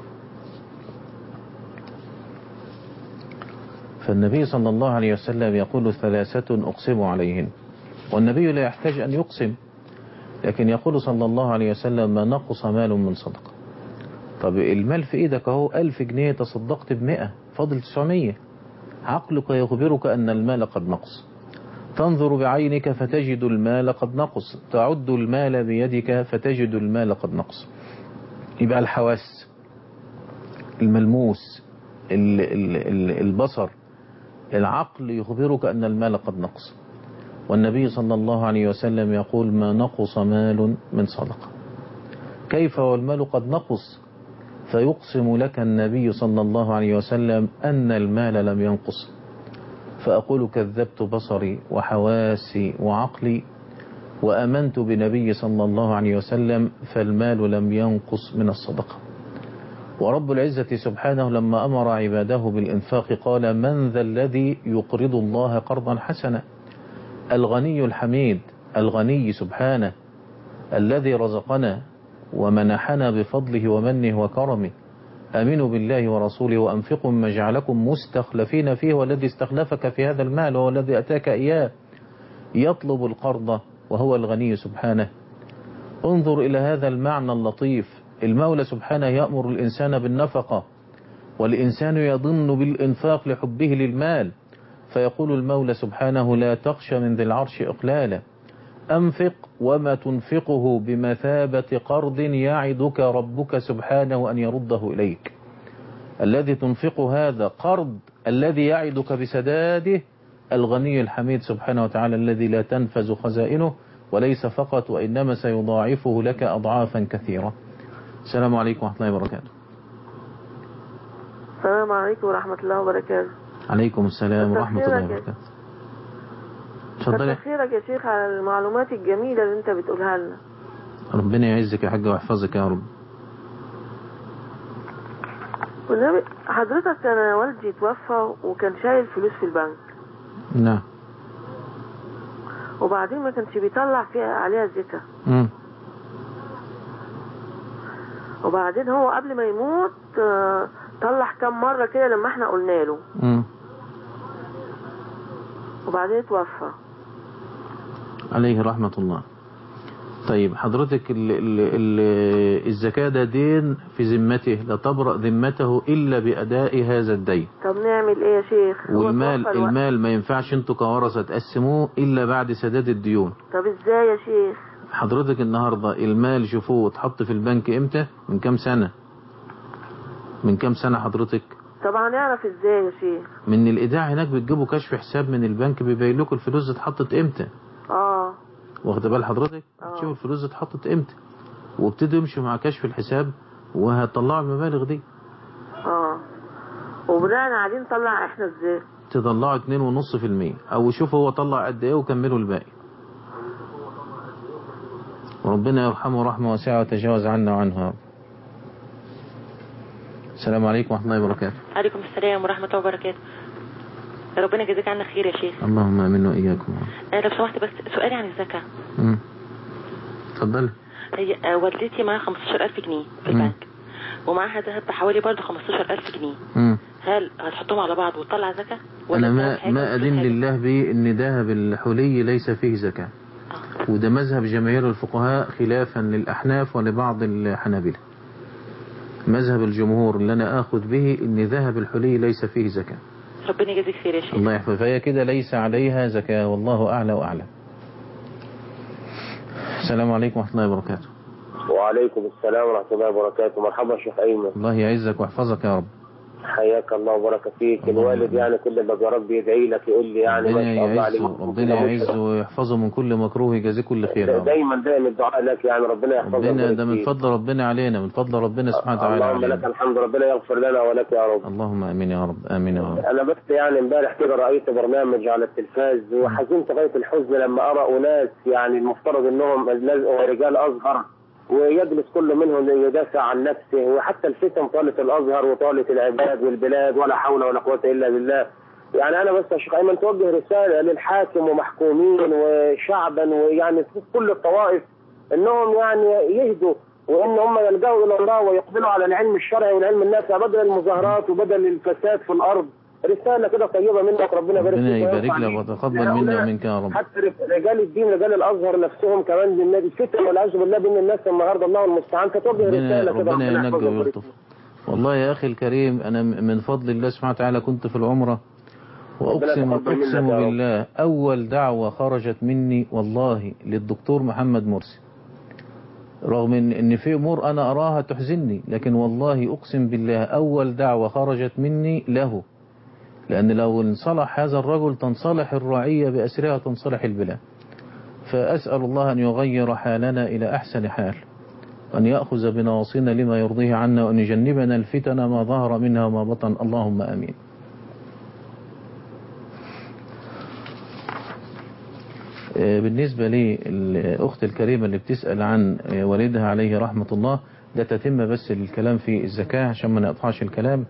فالنبي صلى الله عليه وسلم يقول ثلاثة أقسم عليهن، والنبي لا يحتاج أن يقسم، لكن يقول صلى الله عليه وسلم ما نقص مال من صدقة. طب المال في ايدك اهو ألف جنيه تصدقت بمئة فاضل تسعمية، عقلك يخبرك أن المال قد نقص. تنظر بعينك فتجد المال قد نقص، تعد المال بيدك فتجد المال قد نقص. يبقى الحواس، الملموس، ال ال ال البصر، العقل يخبرك أن المال قد نقص. والنبي صلى الله عليه وسلم يقول ما نقص مال من صدقة. كيف والمال قد نقص؟ فيقسم لك النبي صلى الله عليه وسلم أن المال لم ينقص، فأقول كذبت بصري وحواسي وعقلي وأمنت بنبي صلى الله عليه وسلم فالمال لم ينقص من الصدقة. ورب العزة سبحانه لما أمر عباده بالإنفاق قال من ذا الذي يقرض الله قرضا حسنا؟ الغني الحميد، الغني سبحانه الذي رزقنا ومنحنا بفضله ومنه وكرمه. آمنوا بالله ورسوله وأنفقوا مما جعلكم مستخلفين فيه، والذي استخلفك في هذا المال وهو الذي أتاك إياه. يطلب القرض وهو الغني سبحانه. انظر إلى هذا المعنى اللطيف. المولى سبحانه يأمر الإنسان بالنفقة، والإنسان يظن بالإنفاق لحبه للمال، فيقول المولى سبحانه لا تخشى من ذي العرش إقلالا، أنفق وما تنفقه بمثابة قرض يعدك ربك سبحانه أن يرده إليك. الذي تنفق هذا قرض الذي يعدك بسداده الغني الحميد سبحانه وتعالى الذي لا تنفذ خزائنه، وليس فقط وإنما سيضاعفه لك أضعافا كثيرة. السلام عليكم ورحمة الله وبركاته.
السلام عليكم ورحمة الله وبركاته.
عليكم السلام ورحمة الله وبركاته.
اتفضلي. خيرك يا شيخ على المعلومات الجميلة اللي انت بتقولها لنا.
ربنا يعزك يا حاج ويحفظك يا رب.
والنبي حضرتك انا والدي توفى وكان شايل فلوس في البنك.
نعم.
وبعدين ما كانش بيطلع فيها عليها الزكاة.
امم
وبعدين هو قبل ما يموت طلع كم مرة كده لما احنا قلنا له.
امم
وبعدين توفى
عليه رحمة الله. طيب حضرتك ال ال ال الزكاة ده دين في ذمته، لا تبرأ ذمته إلا بأداء هذا الدين.
طب نعمل ايه يا شيخ؟
والمال المال ما ينفعش انتوا كورثة تقسموه إلا بعد سداد الديون.
طب ازاي يا شيخ؟
حضرتك النهاردة المال شوفوه اتحط في البنك امتى؟ من كام سنة؟ من كام سنة حضرتك؟
طبعا نعرف ازاي يا شيخ؟
من الإيداع هناك بتجيبوا كشف حساب من البنك بيبين لكم الفلوس اتحطت امتى.
اه
واخده بال حضرتك؟ بتشوفوا الفلوس اتحطت امتى وابتدوا يمشوا مع كشف الحساب وهتطلعوا المبالغ دي.
اه وبناء عليه نطلع احنا ازاي؟
تطلعوا اتنين ونص في المية او شوفوا هو طلع قد ايه وكملوا الباقي. وربنا يرحمه رحمة واسعة وتجاوز عنا وعنها. السلام عليكم ورحمة الله وبركاته.
عليكم السلام ورحمة الله وبركاته. ربنا يجزيك عنا خير يا شيخ.
اللهم امين واياكم.
أنا لو سمحت بس سؤالي عن الزكاة.
امم اتفضلي.
هي والدتي معاها خمستاشر ألف جنيه في البنك ومعاها ذهب بحوالي برضه خمستاشر ألف جنيه.
امم
هل هتحطهم على بعض وتطلع زكاة؟
أنا ما ما أدين لله به إن ذهب الحلي ليس فيه زكاة. آه. وده مذهب جماهير الفقهاء خلافا للأحناف ولبعض الحنابلة. مذهب الجمهور اللي أنا آخذ به إن ذهب الحلي ليس فيه زكاة.
ربنا يجزيك خير يا شيخ.
الله يحفظ. فهي كده ليس عليها زكاة والله أعلى وأعلم. السلام عليكم ورحمة الله وبركاته.
وعليكم السلام ورحمة الله وبركاته. مرحبا شيخ أيمن.
الله يعزك ويحفظك يا رب.
حياك الله وبارك فيك. الوالد يعني كل ما بيرب يدعي لك يقول لي يعني ما شاء الله عليك.
ربنا يعزه ويحفظه من كل مكروه يجازيه كل خير.
دايما دايما الدعاء لك يعني ربنا يحفظك.
ربنا ده من فضل ربنا علينا من فضل ربنا سبحانه وتعالى.
اللهم لك الحمد ربنا يغفر لنا ولك يا رب.
اللهم امين يا رب امين يا رب.
انا بس يعني امبارح كده رايت برنامج على التلفاز وحزنت غايه الحزن لما ارى اناس يعني المفترض انهم رجال ازهر ويجلس كل منهم يدافع عن نفسه وحتى الفتن طالت الازهر وطالت العباد والبلاد ولا حول ولا قوه الا بالله. يعني انا بس يا شيخ ايمن توجه رساله للحاكم ومحكومين وشعبا ويعني كل الطوائف انهم يعني يهدوا وان هم يلجأوا الى الله ويقبلوا على العلم الشرعي والعلم النافع بدل المظاهرات وبدل الفساد في الارض. رسالة كده طيبة منك ربنا يبارك
ربنا يبارك لك وتقبل منا ومنك يا رب.
حتى رجال الدين رجال الازهر نفسهم كمان للنبي الفتن والعياذ بالله بين الناس النهارده الله المستعان فتوجه رسالة كده
ربنا ينجي ويلطف. والله يا اخي الكريم انا من فضل الله سبحانه وتعالى كنت في العمرة واقسم اقسم بالله اول دعوة خرجت مني والله للدكتور محمد مرسي رغم ان ان في امور انا اراها تحزنني لكن والله اقسم بالله اول دعوة خرجت مني له. لأن لو انصلح هذا الرجل تنصلح الرعية بأسرها وتنصلح البلاد. فأسأل الله أن يغير حالنا إلى أحسن حال وأن يأخذ بنواصينا لما يرضيه عنا وأن يجنبنا الفتن ما ظهر منها وما بطن اللهم آمين. بالنسبة لي الأخت الكريمة اللي بتسأل عن والدها عليه رحمة الله ده تتم بس للكلام في الزكاة عشان ما نقطعش الكلام.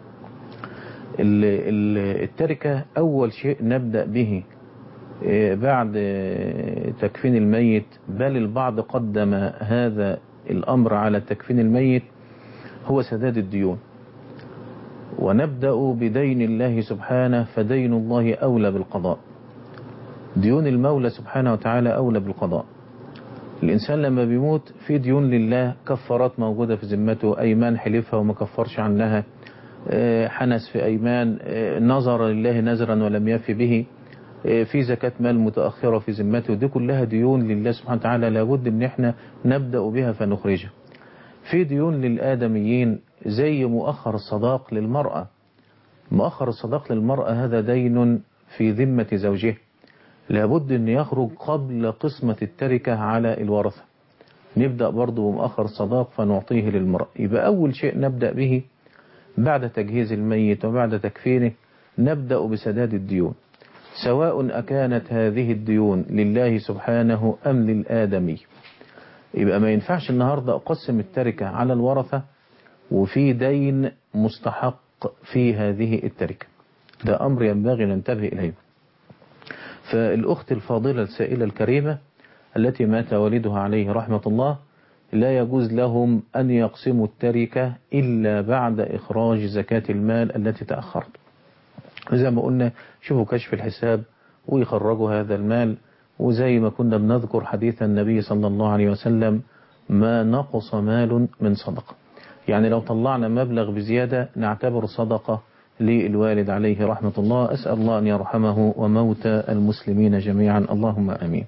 التركة أول شيء نبدأ به بعد تكفين الميت بل البعض قدم هذا الأمر على تكفين الميت هو سداد الديون. ونبدأ بدين الله سبحانه فدين الله أولى بالقضاء. ديون المولى سبحانه وتعالى أولى بالقضاء. الإنسان لما بيموت في ديون لله كفارات موجودة في ذمته أيمان حلفها وما كفرش عنها حنس في أيمان نظر لله نذرا ولم يفي به في زكاة مال متأخرة في ذمته دي كلها ديون لله سبحانه وتعالى لابد ان احنا نبدأ بها فنخرجها. في ديون للآدميين زي مؤخر الصداق للمرأة. مؤخر الصداق للمرأة هذا دين في ذمة زوجها لابد ان يخرج قبل قسمة التركة على الورثة. نبدأ برضو بمؤخر الصداق فنعطيه للمرأة. يبقى أول شيء نبدأ به بعد تجهيز الميت وبعد تكفينه نبدأ بسداد الديون سواء أكانت هذه الديون لله سبحانه أم للآدمي. يبقى ما ينفعش النهاردة أقسم التركة على الورثة وفي دين مستحق في هذه التركة. ده أمر ينبغي ننتبه إليه. فالأخت الفاضلة السائلة الكريمة التي مات والدها عليه رحمة الله لا يجوز لهم أن يقسموا التركة إلا بعد إخراج زكاة المال التي تأخرت. زي ما قلنا شوفوا كشف الحساب ويخرجوا هذا المال. وزي ما كنا بنذكر حديث النبي صلى الله عليه وسلم ما نقص مال من صدقة. يعني لو طلعنا مبلغ بزيادة نعتبر صدقة للوالد عليه رحمة الله. أسأل الله أن يرحمه وموتى المسلمين جميعا اللهم آمين.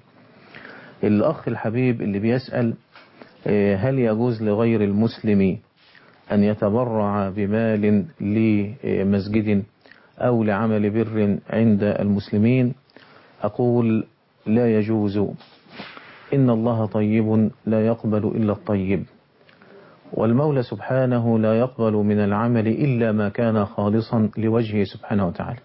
الأخ الحبيب اللي بيسأل هل يجوز لغير المسلم أن يتبرع بمال لمسجد أو لعمل بر عند المسلمين، أقول لا يجوز. إن الله طيب لا يقبل إلا الطيب، والمولى سبحانه لا يقبل من العمل إلا ما كان خالصا لوجهه سبحانه وتعالى.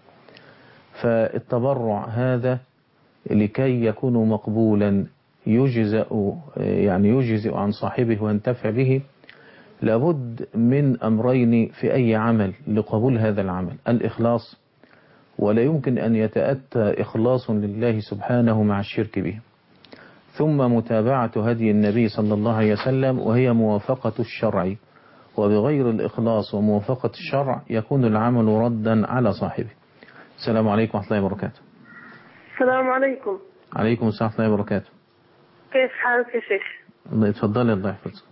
فالتبرع هذا لكي يكون مقبولا يجزأ يعني يجزئ عن صاحبه وينتفع به، لابد من أمرين في أي عمل لقبول هذا العمل: الإخلاص، ولا يمكن أن يتأتى إخلاص لله سبحانه مع الشرك به، ثم متابعة هدي النبي صلى الله عليه وسلم وهي موافقة الشرع، وبغير الإخلاص وموافقة الشرع يكون العمل ردا على صاحبه. السلام عليكم ورحمة الله وبركاته.
السلام عليكم.
عليكم السلام ورحمة الله وبركاته.
كيف حالك يا شيخ؟
الله يتفضل. الله يحفظك.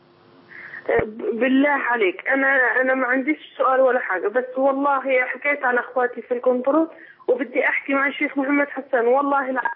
بالله عليك، أنا أنا ما عنديش سؤال ولا حاجة، بس والله حكيت على أخواتي في الكنترول وبدي أحكي مع الشيخ محمد حسن، والله لا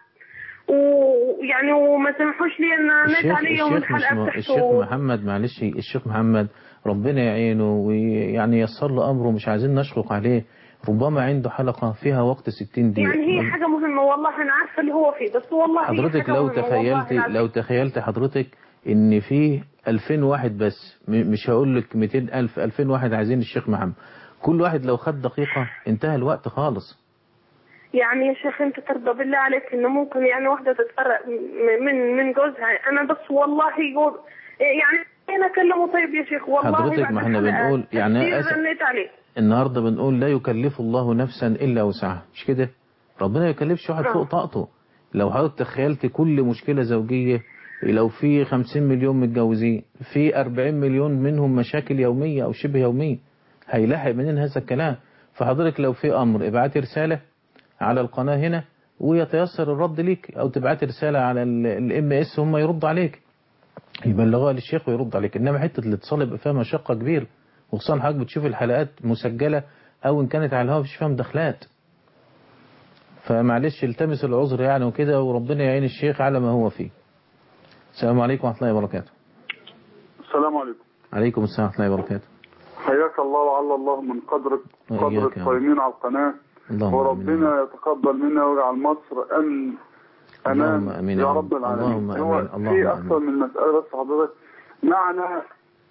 ويعني وما سمحوش لي أن أنت عليهم الحلقة بتاعته.
الشيخ محمد معلش، الشيخ محمد ربنا يعينه ويعني ييسر له أمره، مش عايزين نشقق عليه، ربما عنده حلقة فيها وقت ستين دقيقة.
يعني هي حاجة مهمة والله، أنا عارفة اللي هو فيه، بس والله
حضرتك لو تخيلت لو تخيلت حضرتك إن فيه ألفين واحد بس، مش هقول لك مئتين ألف، ألفين واحد عايزين الشيخ محمد، كل واحد لو خد دقيقة انتهى الوقت خالص.
يعني يا شيخ انت ترضى بالله عليك انه ممكن يعني واحدة تتفرق من من جوزها؟ انا بس والله يقول يعني انا اكلمه طيب يا شيخ والله.
حضرتك ما احنا بنقول يعني
أسف
النهارده بنقول لا يكلف الله نفسا الا وسعها، مش كده؟ ربنا ما يكلفش واحد فوق طاقته. لو حضرتك تخيلت كل مشكلة زوجية، لو في خمسين مليون متجوزين، في أربعين مليون منهم مشاكل يومية او شبه يومية، هيلاحق منين هذا الكلام؟ فحضرتك لو في امر ابعتي رسالة على القناة هنا ويتيسر الرد ليك، او تبعت رسالة على الام اس هم يرد عليك، يبلغوها للشيخ ويرد عليك. انما حتة الاتصال يبقى فيها مشقة كبير، وخصوصا حضرتك بتشوف الحلقات مسجلة او ان كانت على الهواء مفيش فيها مداخلات. فمعلش التمس العذر يعني وكده، وربنا يعين الشيخ على ما هو فيه. السلام عليكم ورحمة الله وبركاته.
السلام عليكم.
عليكم السلام ورحمة الله وبركاته.
حياك الله وعلى الله من قدرك قدر القائمين على القناة، وربنا يتقبل منا ويجعل مصر أمن أمان يا رب العالمين. هو في أكثر من مسألة بس حضرتك، معنى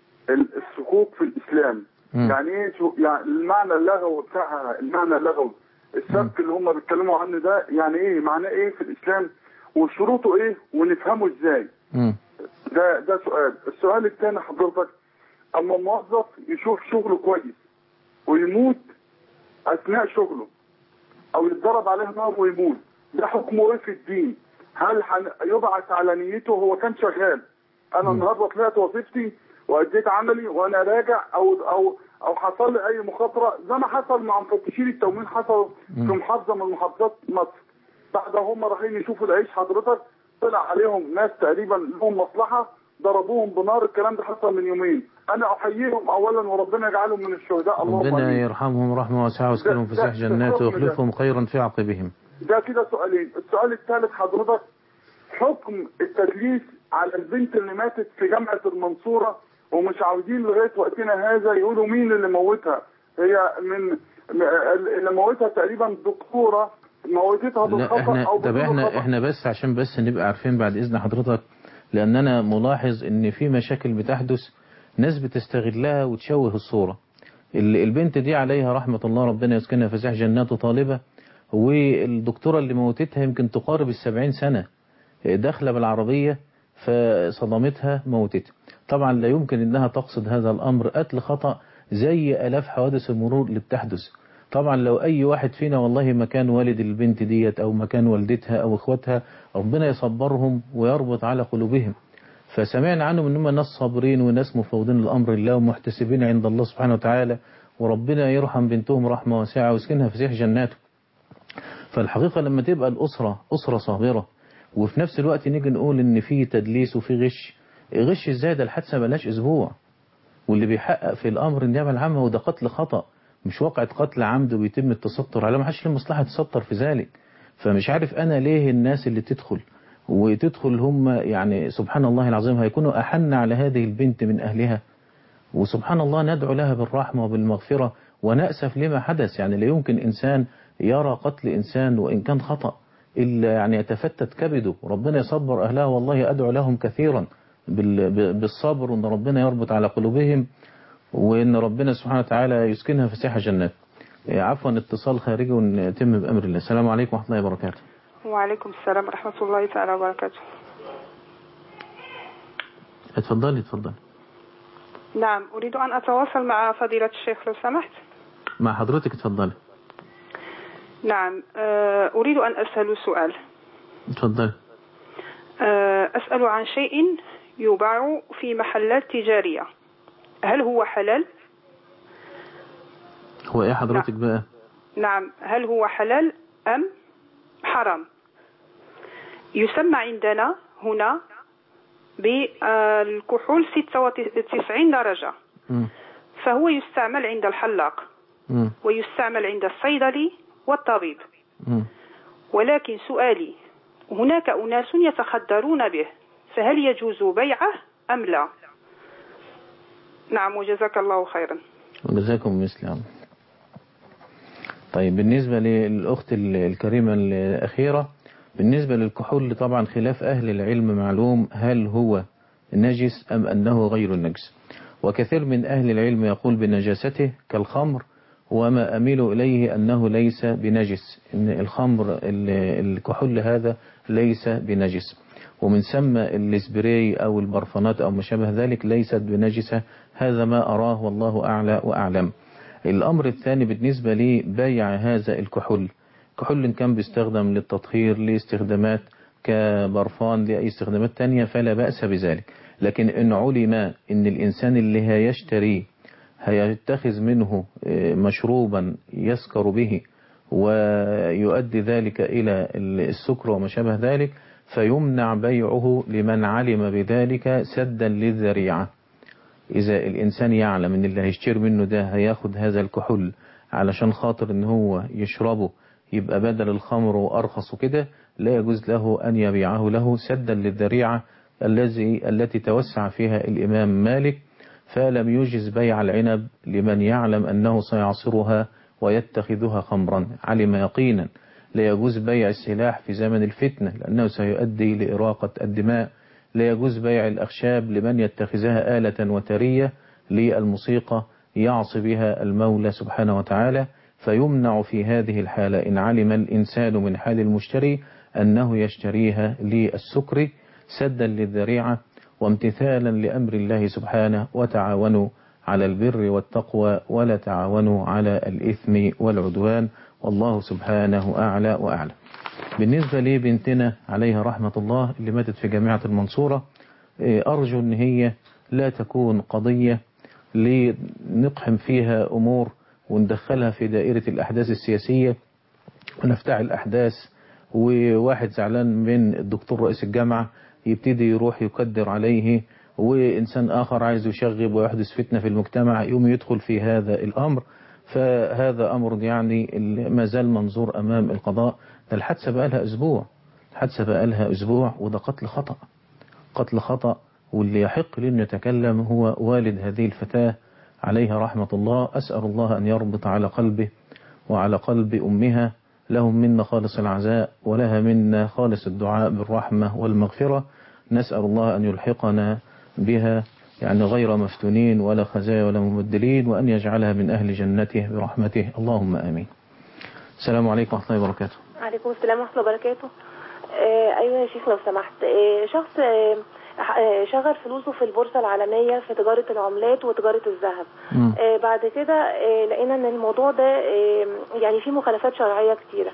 السكوك في الإسلام م. يعني إيه؟ يعني المعنى اللغوي بتاعها، المعنى اللغوي السك اللي هم بيتكلموا عنه ده يعني إيه؟ معناه إيه في الإسلام وشروطه إيه ونفهمه إزاي؟ م. ده ده سؤال. السؤال الثاني حضرتك، أما موظف يشوف شغله كويس ويموت أثناء شغله او يتضرب عليه نار ويموت، ده حكمه ايه في الدين؟ هل يبعث على نيته هو كان شغال؟ انا النهارده طلعت وظيفتي واديت عملي وانا راجع او او او حصل لي اي مخاطره زي ما حصل مع مفتشين التموين، حصل في محافظه من محافظات مصر، بعد هم رايحين يشوفوا العيش حضرتك طلع عليهم ناس تقريبا لهم مصلحه ضربوهم بنار. الكلام ده حصل من يومين. انا احييهم اولا وربنا يجعلهم من الشهداء، اللهم امين.
ربنا يرحمهم رحمه واسعه ويسكنهم في سيح جناته ويخلفهم خيرا في عقبهم.
ده كده سؤالين. السؤال الثالث حضرتك، حكم التدليس على البنت اللي ماتت في جامعه المنصوره ومش عاوزين لغايه وقتنا هذا يقولوا مين اللي موتها. هي من اللي موتها تقريبا دكتوره موتتها بالخطا او
طب احنا احنا بس عشان بس نبقى عارفين بعد اذن حضرتك، لأن أنا ملاحظ إن في مشاكل بتحدث ناس بتستغلها وتشوه الصورة. البنت دي عليها رحمة الله ربنا يسكنها في سيح جناته طالبة، والدكتورة اللي موتتها يمكن تقارب السبعين سنة، داخلة بالعربية فصدمتها موتتها. طبعا لا يمكن إنها تقصد هذا الأمر، قتل خطأ زي آلاف حوادث المرور اللي بتحدث. طبعا لو أي واحد فينا والله مكان والد البنت ديت أو مكان والدتها أو إخواتها، ربنا يصبرهم ويربط على قلوبهم. فسمعنا عنهم إنهم ناس صابرين وناس مفوضين الأمر الله ومحتسبين عند الله سبحانه وتعالى، وربنا يرحم بنتهم رحمة واسعة ويسكنها في سيح جناته. فالحقيقة لما تبقى الأسرة أسرة صابرة وفي نفس الوقت نيجي نقول إن في تدليس وفي غش، غش إزاي؟ ده الحادثة بلاش أسبوع، واللي بيحقق في الأمر النيابة العامة وده قتل خطأ مش واقعة قتل عمد وبيتم التستر على، ما حدش له مصلحة يتستر في ذلك. فمش عارف أنا ليه الناس اللي تدخل وتدخل هم يعني سبحان الله العظيم هيكونوا أحن على هذه البنت من أهلها، وسبحان الله ندعو لها بالرحمة وبالمغفرة ونأسف لما حدث. يعني لا يمكن إنسان يرى قتل إنسان وإن كان خطأ إلا يعني يتفتت كبده. ربنا يصبر أهلها، والله أدعو لهم كثيرا بالصبر، وأن ربنا يربط على قلوبهم، وأن ربنا سبحانه وتعالى يسكنها فسيح جنات. عفوا اتصال خارجي ونتم بأمر الله. السلام عليكم ورحمة الله وبركاته.
وعليكم السلام ورحمة الله تعالى وبركاته.
اتفضلي اتفضلي.
نعم، أريد أن أتواصل مع فضيلة الشيخ لو سمحت.
مع حضرتك اتفضلي.
نعم، أريد أن أسأل سؤال.
اتفضلي.
أسأل عن شيء يباع في محلات تجارية، هل هو حلال؟
هو ايه حضرتك
نعم.
بقى؟
نعم، هل هو حلال أم حرام؟ يسمى عندنا هنا بالكحول ستة وتسعين درجة، م. فهو يستعمل عند الحلاق، م. ويستعمل عند الصيدلي والطبيب، م. ولكن سؤالي، هناك أناس يتخدرون به، فهل يجوز بيعه أم لا؟ نعم، وجزاك الله خيرا.
وجزاكم مثل. طيب بالنسبة للأخت الكريمة الأخيرة، بالنسبة للكحول طبعا خلاف أهل العلم معلوم هل هو نجس أم أنه غير النجس، وكثير من أهل العلم يقول بنجاسته كالخمر، وما أميل إليه أنه ليس بنجس، إن الخمر الكحول هذا ليس بنجس، ومن ثم السبراي أو البرفانات أو ما شابه ذلك ليست بنجسة. هذا ما أراه والله أعلى وأعلم. الأمر الثاني بالنسبة لي بيع هذا الكحول، كحول كان بيستخدم للتطهير لاستخدامات كبرفان لأي استخدامات تانية فلا بأس بذلك، لكن إن علم إن الإنسان اللي هيشتري هيتخذ منه مشروبا يسكر به ويؤدي ذلك إلى السكر وما شابه ذلك، فيمنع بيعه لمن علم بذلك سدا للذريعة. إذا الإنسان يعلم إن اللي هيشتري منه ده هياخد هذا الكحول علشان خاطر إن هو يشربه يبقى بدل الخمر وأرخص وكده، لا يجوز له أن يبيعه له سدا للذريعة الذي التي توسع فيها الإمام مالك، فلم يجز بيع العنب لمن يعلم أنه سيعصرها ويتخذها خمرا، علم يقينا. لا يجوز بيع السلاح في زمن الفتنة لأنه سيؤدي لإراقة الدماء. لا يجوز بيع الأخشاب لمن يتخذها آلة وترية للموسيقى يعصي بها المولى سبحانه وتعالى، فيمنع في هذه الحالة إن علم الإنسان من حال المشتري أنه يشتريها للسكر سدا للذريعة وامتثالا لأمر الله سبحانه، وتعاونوا على البر والتقوى ولا تعاونوا على الإثم والعدوان، والله سبحانه أعلى وأعلى. بالنسبة لي بنتنا عليها رحمة الله اللي ماتت في جامعة المنصورة، أرجو أن هي لا تكون قضية لنقحم فيها أمور وندخلها في دائرة الأحداث السياسية ونفتعل أحداث، وواحد زعلان من الدكتور رئيس الجامعة يبتدي يروح يقدر عليه، وإنسان آخر عايز يشغب ويحدث فتنة في المجتمع يوم يدخل في هذا الأمر. فهذا أمر يعني ما زال منظور أمام القضاء. الحادثة بقى لها أسبوع، الحادثة بقى لها أسبوع وده قتل خطأ، قتل خطأ، واللي يحق لأن يتكلم هو والد هذه الفتاة عليها رحمة الله. أسأل الله أن يربط على قلبه وعلى قلب أمها، لهم منا خالص العزاء ولها منا خالص الدعاء بالرحمة والمغفرة. نسأل الله أن يلحقنا بها يعني غير مفتونين ولا خزايا ولا مبدلين، وأن يجعلها من أهل جنته برحمته، اللهم آمين. السلام عليكم ورحمة الله وبركاته.
عليكم السلام ورحمة الله وبركاته. آه أيوة يا شيخ لو سمحت، آه شخص آه شغل فلوسه في البورصة العالمية في تجارة العملات وتجارة الذهب، آه بعد كده آه لقينا ان الموضوع ده آه يعني فيه مخالفات شرعية كتيرة،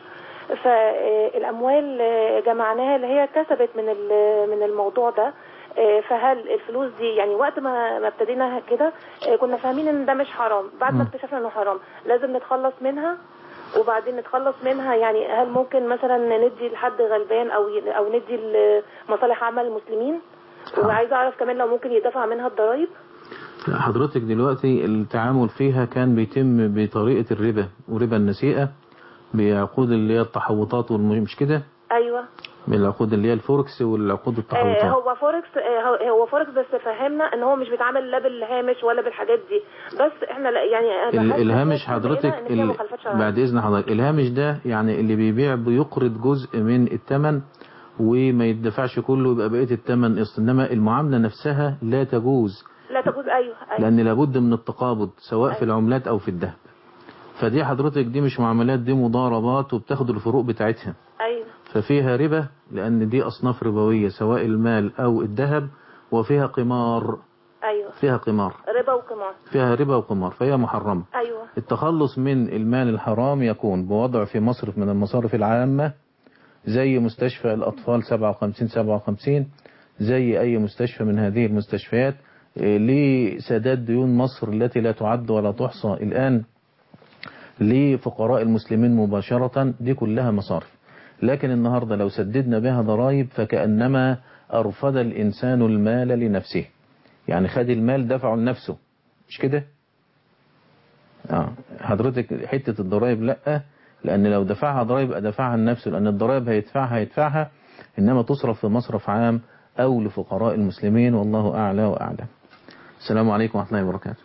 فالأموال آه جمعناها اللي هي كسبت من من الموضوع ده. آه فهل الفلوس دي يعني وقت ما ما ابتدينا كده آه كنا فاهمين ان ده مش حرام، بعد ما اكتشفنا انه حرام لازم نتخلص منها، وبعدين نتخلص منها يعني هل ممكن مثلا ندي لحد غلبان او او ندي لمصالح عمل المسلمين؟ وعايز اعرف كمان لو ممكن يدفع منها الضرائب.
لا حضرتك دلوقتي التعامل فيها كان بيتم بطريقة الربا وربا النسيئة بعقود اللي هي التحوطات والمش كده.
ايوه.
من العقود اللي هي الفوركس والعقود التحويطات.
آه هو فوركس آه هو فوركس بس فهمنا ان هو مش بيتعامل لا بالهامش ولا بالحاجات دي، بس احنا لا يعني
الهامش حضرتك ال... بعد اذن حضرتك الهامش ده يعني اللي بيبيع بيقرض جزء من الثمن وما يدفعش كله يبقى بقيه الثمن قسط، انما المعامله نفسها لا تجوز
لا تجوز. ايوه ايوه
لان لابد من التقابض سواء أيوة. في العملات او في الذهب. فدي حضرتك دي مش معاملات، دي مضاربات وبتاخد الفروق بتاعتها.
ايوه
ففيها ربا لان دي اصناف ربويه سواء المال او الذهب، وفيها قمار.
ايوه
فيها قمار
ربا وقمار
فيها ربا وقمار فهي محرمه.
ايوه
التخلص من المال الحرام يكون بوضع في مصرف من المصارف العامه زي مستشفى الاطفال سبعة وخمسين سبعة وخمسين، زي اي مستشفى من هذه المستشفيات، لسداد ديون مصر التي لا تعد ولا تحصى الان لفقراء المسلمين مباشرة. دي كلها مصارف. لكن النهاردة لو سددنا بها ضرائب فكأنما أرفد الإنسان المال لنفسه، يعني خد المال دفعه لنفسه، مش كده؟ آه. حضرتك حتة الضرائب لأ، لأن لو دفعها ضرائب أدفعها لنفسه، لأن الضرائب هيدفعها هيدفعها إنما تصرف في مصرف عام أو لفقراء المسلمين، والله أعلى وأعلم. السلام عليكم ورحمة الله وبركاته.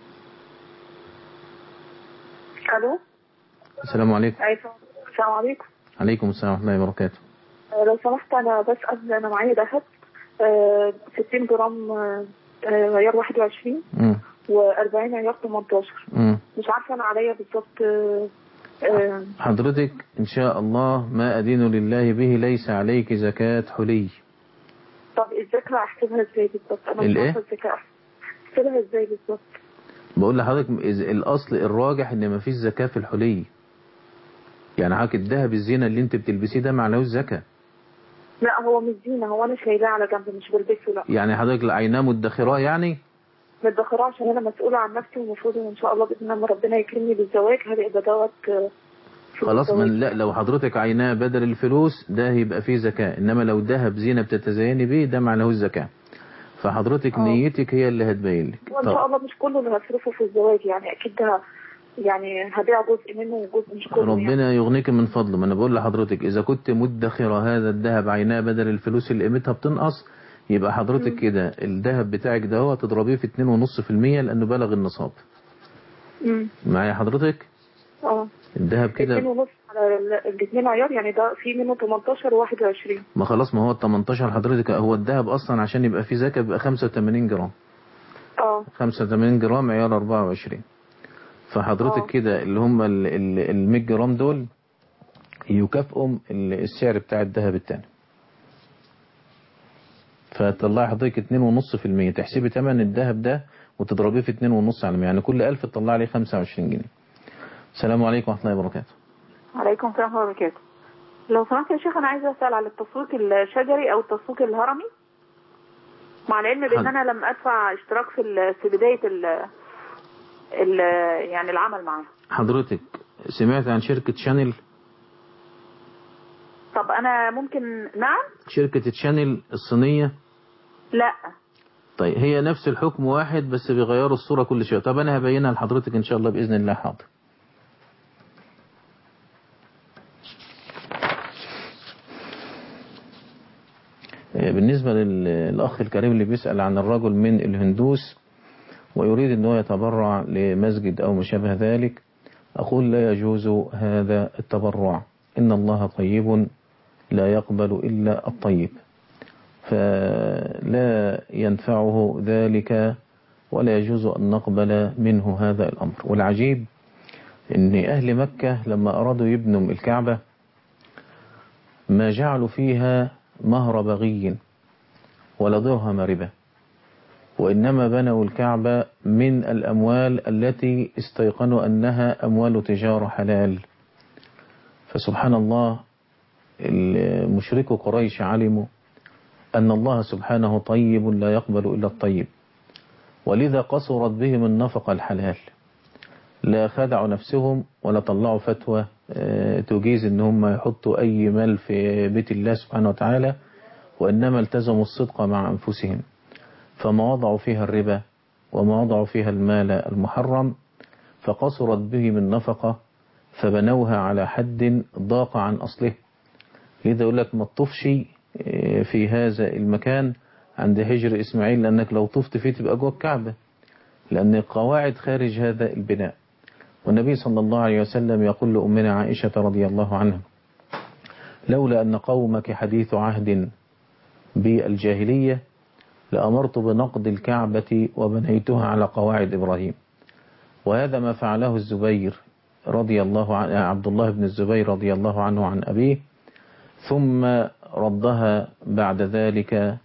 الو
السلام عليكم.
السلام عليكم.
عليكم السلام ورحمة الله وبركاته.
لو سمحت انا بسأل، انا معايا ذهب ستين جرام عيار واحد وعشرين وأربعين عيار تمنتاشر، مش عارفة انا عليا بالظبط.
حضرتك ان شاء الله ما ادين لله به ليس عليك زكاة حلي.
طب الزكاة احسبها ازاي بالظبط؟ انا مش عارفة الزكاة احسبها ازاي بالظبط.
بقول لحضرتك الاصل الراجح ان ما فيش زكاة في الحلي. يعني حضرتك الذهب الزينة اللي انت بتلبسيه ده معلوش زكاة.
لا هو مش زينة، هو انا شايلاه على جنب مش بلبسه. لا
يعني حضرتك عيناه مدخراه؟ يعني
مدخراه عشان انا مسؤولة عن نفسي، والمفروض ان شاء الله باذن الله ربنا يكرمني بالزواج هيبقى دوت
خلاص. من لا لو حضرتك عيناه بدل الفلوس ده هيبقى فيه زكاة، انما لو ذهب زينة بتتزيني بيه ده معلوش زكاة. فحضرتك أوه. نيتك هي اللي هتبين لك.
وان شاء الله مش كله اللي هصرفه في الزواج، يعني اكيد ده يعني هبيع جزء منه وجزء مش كله.
ربنا
يعني.
يغنيك من فضله. ما انا بقول لحضرتك اذا كنت مدخره هذا الذهب عيناه بدل الفلوس اللي قيمتها بتنقص، يبقى حضرتك كده الذهب بتاعك ده هو تضربيه في اتنين ونص في المية لانه بلغ النصاب.
امم
معايا حضرتك؟
اه
الذهب كده
اتنين ونص على الاثنين عيار، يعني ده في منه تمنتاشر وواحد وعشرين.
ما خلاص، ما هو ال تمنتاشر حضرتك هو الذهب اصلا عشان يبقى فيه زكاة بيبقى خمسة وتمانين جرام.
اه
خمسة وتمانين جرام عيار أربعة وعشرين. فحضرتك كده اللي هم ال مية جرام دول يكافئوا السعر بتاع الذهب الثاني. فتطلعي حضرتك اتنين ونص في المية، تحسبي ثمن الذهب ده وتضربيه في اتنين ونص على يعني كل ألف تطلع لي خمسة وعشرين جنيه. السلام عليكم ورحمة الله وبركاته.
عليكم السلام ورحمة الله وبركاته. لو سمحت يا شيخ انا عايزه اسال على التسويق الشجري او التسويق الهرمي، مع العلم بان انا لم ادفع اشتراك في في بدايه ال ال يعني العمل معاه.
حضرتك سمعت عن شركة شانل؟
طب انا ممكن. نعم.
شركة شانل الصينية؟
لا.
طيب هي نفس الحكم واحد بس بيغيروا الصورة كل شوية. طب انا هبينها لحضرتك ان شاء الله باذن الله. حاضر. بالنسبة للأخ الكريم اللي بيسأل عن الرجل من الهندوس ويريد أنه يتبرع لمسجد أو ما شابه ذلك، أقول لا يجوز هذا التبرع. إن الله طيب لا يقبل إلا الطيب، فلا ينفعه ذلك ولا يجوز أن نقبل منه هذا الأمر. والعجيب أن أهل مكة لما أرادوا يبنوا الكعبة ما جعلوا فيها مهر بغي ولا درهم ربا، وإنما بنوا الكعبة من الأموال التي استيقنوا أنها أموال تجارة حلال. فسبحان الله المشرك قريش علموا أن الله سبحانه طيب لا يقبل إلا الطيب، ولذا قصرت بهم النفقة الحلال، لا خدعوا نفسهم ولا طلعوا فتوى تجيز ان هم يحطوا اي مال في بيت الله سبحانه وتعالى، وانما التزموا الصدق مع انفسهم، فما وضعوا فيها الربا وما وضعوا فيها المال المحرم، فقصرت بهم النفقة فبنوها على حد ضاق عن اصله. لذا يقول لك ما تطفش في هذا المكان عند هجر إسماعيل، لأنك لو طفت فيه تبقى جوه الكعبة، لأن القواعد خارج هذا البناء. والنبي صلى الله عليه وسلم يقول لأمنا عائشة رضي الله عنها: لولا أن قومك حديث عهد بالجاهلية لأمرت بنقض الكعبة وبنيتها على قواعد إبراهيم. وهذا ما فعله الزبير رضي الله عنه، عبد الله بن الزبير رضي الله عنه عن أبيه، ثم ردها بعد ذلك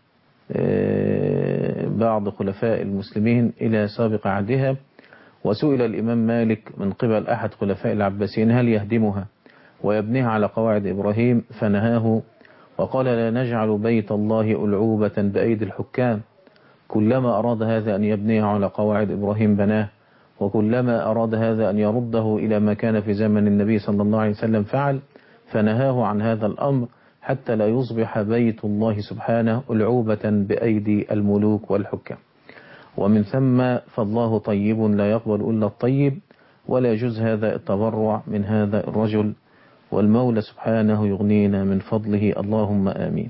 بعض خلفاء المسلمين إلى سابق عهدها. وسئل الإمام مالك من قبل أحد خلفاء العباسيين هل يهدمها ويبنيها على قواعد إبراهيم، فنهاه وقال: لا نجعل بيت الله ألعوبة بأيدي الحكام. كلما أراد هذا أن يبنيها على قواعد إبراهيم بناه، وكلما أراد هذا أن يرده إلى ما كان في زمن النبي صلى الله عليه وسلم فعل، فنهاه عن هذا الأمر حتى لا يصبح بيت الله سبحانه ألعوبة بأيدي الملوك والحكام. ومن ثم فالله طيب لا يقبل إلا الطيب، ولا يجوز هذا التبرع من هذا الرجل، والمولى سبحانه يغنينا من فضله، اللهم آمين.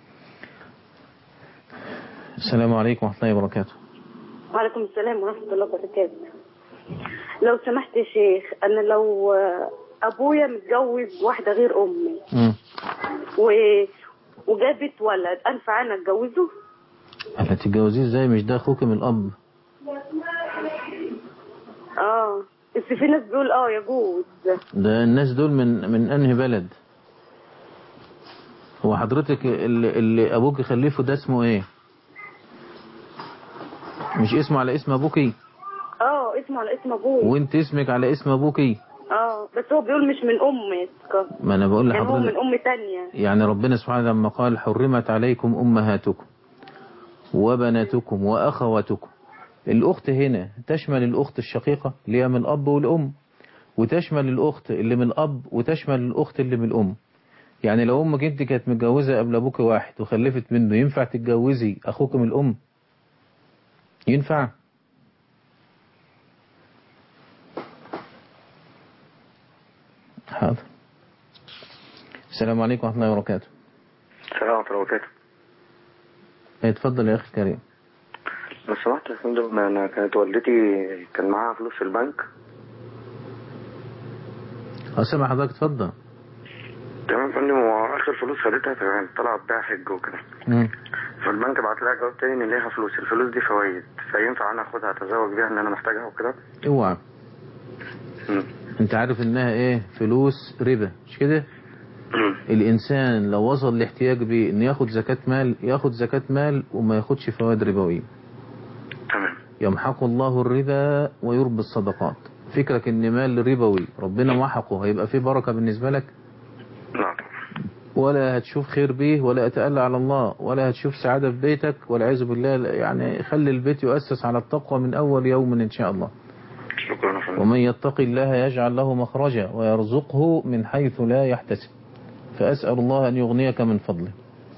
السلام عليكم ورحمة الله وبركاته.
وعليكم السلام ورحمة الله وبركاته. لو سمحت يا شيخ، أنا لو أبويا متجوز واحدة غير أمي و... وجابت ولد، أنفع أنا أتجوزه؟
أنا تتجوزيه إزاي؟ مش ده أخوك من الأب؟
آه بس في ناس بيقول آه يجوز.
ده الناس دول من من أنهي بلد؟ هو حضرتك اللي, اللي أبوك خلفه ده اسمه إيه؟ مش اسمه على اسم أبوكي؟
آه اسمه على اسم أبوي.
وأنت اسمك على اسم أبوكي؟
اه بس هو بيقول مش من امي.
ما انا بقول لحضرتك
يعني هو من ام تانية.
يعني ربنا سبحانه لما قال: حرمت عليكم امهاتكم وبناتكم واخواتكم، الاخت هنا تشمل الاخت الشقيقة اللي هي من الاب والام، وتشمل الاخت اللي من الاب، وتشمل الاخت اللي من الام. يعني لو امك انت كانت متجوزة قبل ابوك واحد وخلفت منه، ينفع تتجوزي اخوك من الام؟ ينفع؟ حاضر. السلام عليكم ورحمة الله وبركاته.
السلام ورحمة الله وبركاته.
اتفضل يا أخي الكريم.
لو سمحت يا فندم، أنا كانت والدتي كان معاها فلوس في البنك.
أسمع حضرتك، اتفضل.
تمام يا فندم، وآخر فلوس خدتها كانت طلعت بيها حج وكده. فالبنك بعت لها جواب تاني إن ليها فلوس، الفلوس دي فوايد، فينفع أنا آخدها أتزوج بيها إن أنا محتاجها وكده؟
اوعى. انت عارف انها ايه؟ فلوس ربا، مش كده؟ الانسان لو وصل لاحتياج بيه ان ياخد زكاة مال، ياخد زكاة مال وما ياخدش فوائد ربوية.
تمام.
يمحق الله الربا ويربي الصدقات. فكرك ان مال ربوي ربنا محقه هيبقى فيه بركة بالنسبة لك؟
لا.
ولا هتشوف خير بيه، ولا اتألى على الله، ولا هتشوف سعادة في بيتك، والعياذ بالله. يعني خلي البيت يؤسس على التقوى من اول يوم ان شاء الله. ومن يتق الله يجعل له مخرجا ويرزقه من حيث لا يحتسب. فأسأل الله أن يغنيك من فضله.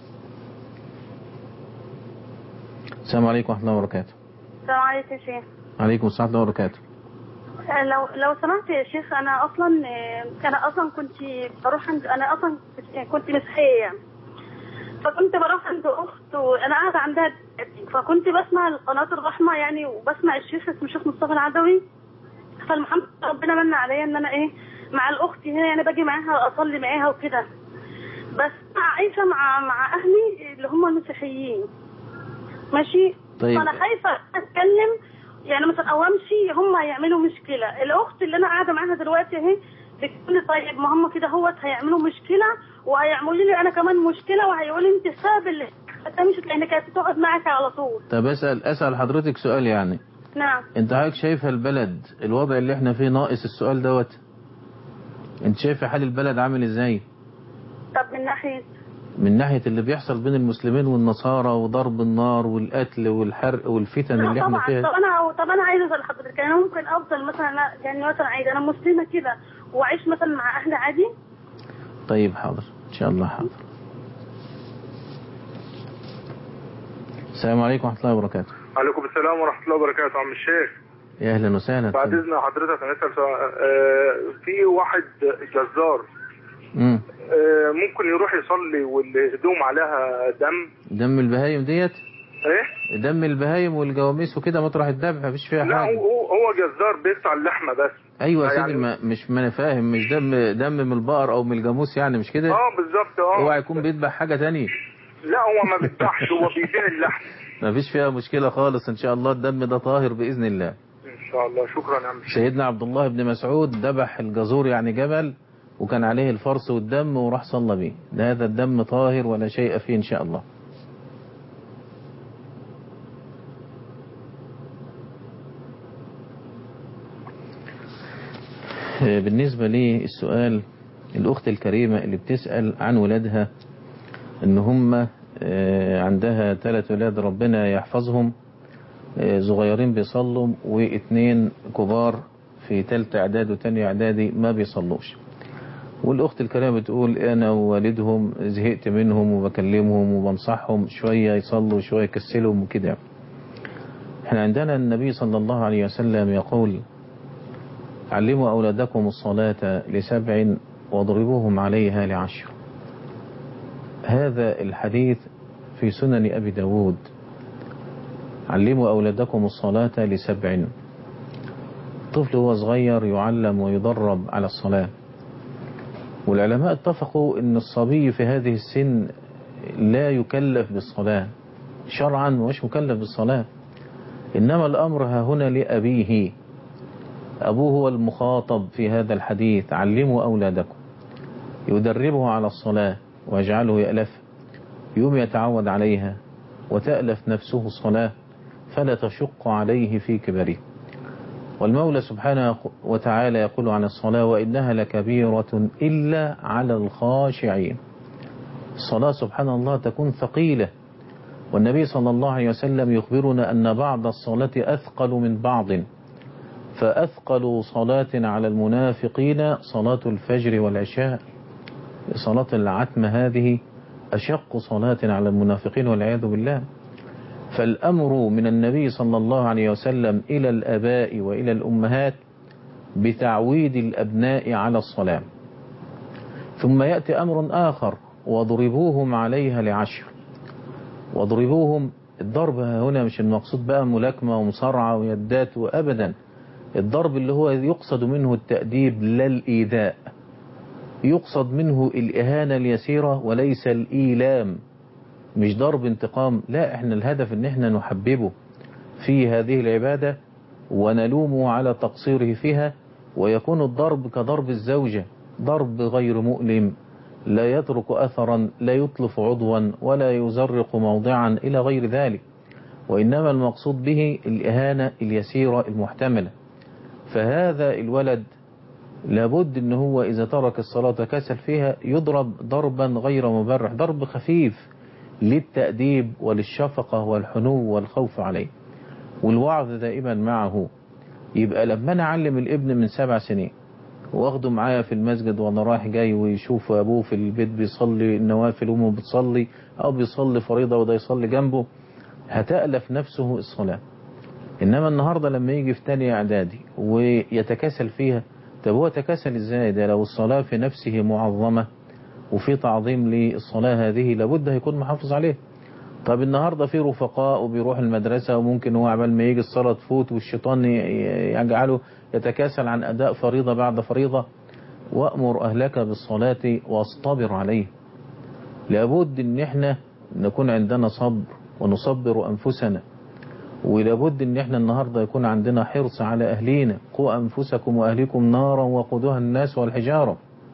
السلام عليكم ورحمة الله وبركاته.
السلام عليكم يا شيخ.
عليكم السلام ورحمة الله وبركاته.
لو لو سمحت يا شيخ، أنا أصلا أنا أصلا كنت بروح عند أنا أصلا كنت مسيحية، فكنت بروح عند أخت وأنا قاعدة عندها، فكنت بسمع قناة الرحمة يعني، وبسمع الشيخ اسمه الشيخ مصطفى العدوي. فالمحمد ربنا من عليا ان انا ايه مع الاخت هنا، يعني باجي معاها اصلي معاها وكده، بس عايشه مع مع اهلي اللي هم المسيحيين. ماشي.
طيب.
فانا خايفه اتكلم يعني مثلا او امشي هم هيعملوا مشكله. الاخت اللي انا قاعده معاها دلوقتي اهي بتقول لي طيب ما هم كده هوت هيعملوا مشكله وهيعملوا لي انا كمان مشكله، وهيقولوا لي انت السبب اللي مش لان كانت تقعد معاك على طول.
طب اسال اسال حضرتك سؤال يعني.
نعم.
انت حضرتك شايفه البلد الوضع اللي احنا فيه ناقص السؤال دوت؟ انت شايفه حال البلد عامل ازاي؟
طب من ناحيه
من ناحيه اللي بيحصل بين المسلمين والنصارى وضرب النار والقتل والحرق والفتن اللي احنا فيها.
طب انا طب انا عايزه اسال حضرتك، انا ممكن افضل مثلا يعني مثلا عايزه انا مسلمه كده واعيش مثلا مع اهلي عادي؟
طيب حاضر ان شاء الله. حاضر. السلام عليكم ورحمه الله وبركاته.
وعليكم السلام ورحمه الله وبركاته. عم الشيخ،
يا اهلا وسهلا.
بعد اذن حضرتك انا اسال سؤال. آه في واحد جزار ممكن يروح يصلي والهدوم عليها دم.
دم البهايم ديت؟
ايه
دم البهايم والجواميس وكده مطرح الذبح مفيش فيها
لا
حاجه.
لا هو هو جزار بيقطع اللحمه بس.
ايوه يا
يعني
سيدي ما مش ما انا فاهم مش دم دم من البقر او من الجاموس يعني مش كده؟
اه بالظبط اه.
اوعى يكون بيذبح حاجه ثانيه.
لا هو ما بيذبحش هو بيبيع اللحم.
مفيش فيها مشكله خالص ان شاء الله الدم ده طاهر باذن الله.
ان شاء الله. شكرا يا عم.
سيدنا عبد الله بن مسعود ذبح الجزور يعني جمل وكان عليه الفرس والدم وراح صلى بيه. هذا الدم طاهر ولا شيء فيه ان شاء الله. بالنسبة لي السؤال الأخت الكريمة اللي بتسأل عن ولادها إن هم عندها ثلاث ولاد ربنا يحفظهم صغيرين بيصلوا واثنين كبار في ثالثة إعداد وثانية إعدادي ما بيصلوش. والأخت الكريمة بتقول أنا ووالدهم زهقت منهم وبكلمهم وبنصحهم شوية يصلوا شوية يكسلهم وكده. احنا عندنا النبي صلى الله عليه وسلم يقول علموا أولادكم الصلاة لسبع واضربوهم عليها لعشر. هذا الحديث في سنن أبي داود. علموا أولادكم الصلاة لسبع. طفل هو صغير يعلم ويدرب على الصلاة. والعلماء اتفقوا أن الصبي في هذه السن لا يكلف بالصلاة شرعا ومش مكلف بالصلاة. إنما الأمر ها هنا لأبيه. أبوه هو المخاطب في هذا الحديث. علموا أولادكم يدربه على الصلاة ويجعله يألف يوم يتعود عليها وتألف نفسه الصلاة فلا تشق عليه في كبره. والمولى سبحانه وتعالى يقول عن الصلاة وإنها لكبيرة إلا على الخاشعين. الصلاة سبحان الله تكون ثقيلة. والنبي صلى الله عليه وسلم يخبرنا أن بعض الصلاة أثقل من بعض. فأثقل صلاة على المنافقين صلاة الفجر والعشاء. صلاة العتمة هذه أشق صلاة على المنافقين والعياذ بالله. فالأمر من النبي صلى الله عليه وسلم إلى الآباء وإلى الأمهات بتعويد الأبناء على الصلاة. ثم يأتي أمر آخر واضربوهم عليها لعشر. واضربوهم الضرب هنا مش المقصود بقى ملاكمة ومصارعة ويدات وأبدا. الضرب اللي هو يقصد منه التأديب لا الإيذاء. يقصد منه الإهانة اليسيرة وليس الإيلام. مش ضرب انتقام لا احنا الهدف ان احنا نحببه في هذه العبادة ونلومه على تقصيره فيها. ويكون الضرب كضرب الزوجة ضرب غير مؤلم لا يترك أثرا لا يطلف عضوا ولا يزرق موضعا إلى غير ذلك. وإنما المقصود به الإهانة اليسيرة المحتملة. فهذا الولد لابد ان هو إذا ترك الصلاة كسل فيها يضرب ضربا غير مبرح ضرب خفيف للتأديب وللشفقة والحنو والخوف عليه والوعظ دائما معه. يبقى لما أنا أعلم الابن من سبع سنين واخده معايا في المسجد وانا رايح جاي ويشوف ابوه في البيت بيصلي النوافل وامه بتصلي او بيصلي فريضة وده يصلي جنبه هتألف نفسه الصلاة. انما النهاردة لما يجي في تانية اعدادي ويتكاسل فيها طب هو تكاسل ازاي؟ ده لو الصلاة في نفسه معظمة وفي تعظيم للصلاة هذه لابد هيكون محافظ عليه. طب النهاردة في رفقاء وبيروح المدرسة وممكن هو عمال ما يجي الصلاة تفوت والشيطان يجعله يتكاسل عن أداء فريضة بعد فريضة. وأمر أهلك بالصلاة واصطبر عليه. لابد ان احنا نكون عندنا صبر ونصبر أنفسنا. ولابد ان احنا النهاردة يكون عندنا حرص على أهلينا. قوا أنفسكم وأهلكم نارا وقودها الناس والحجارة.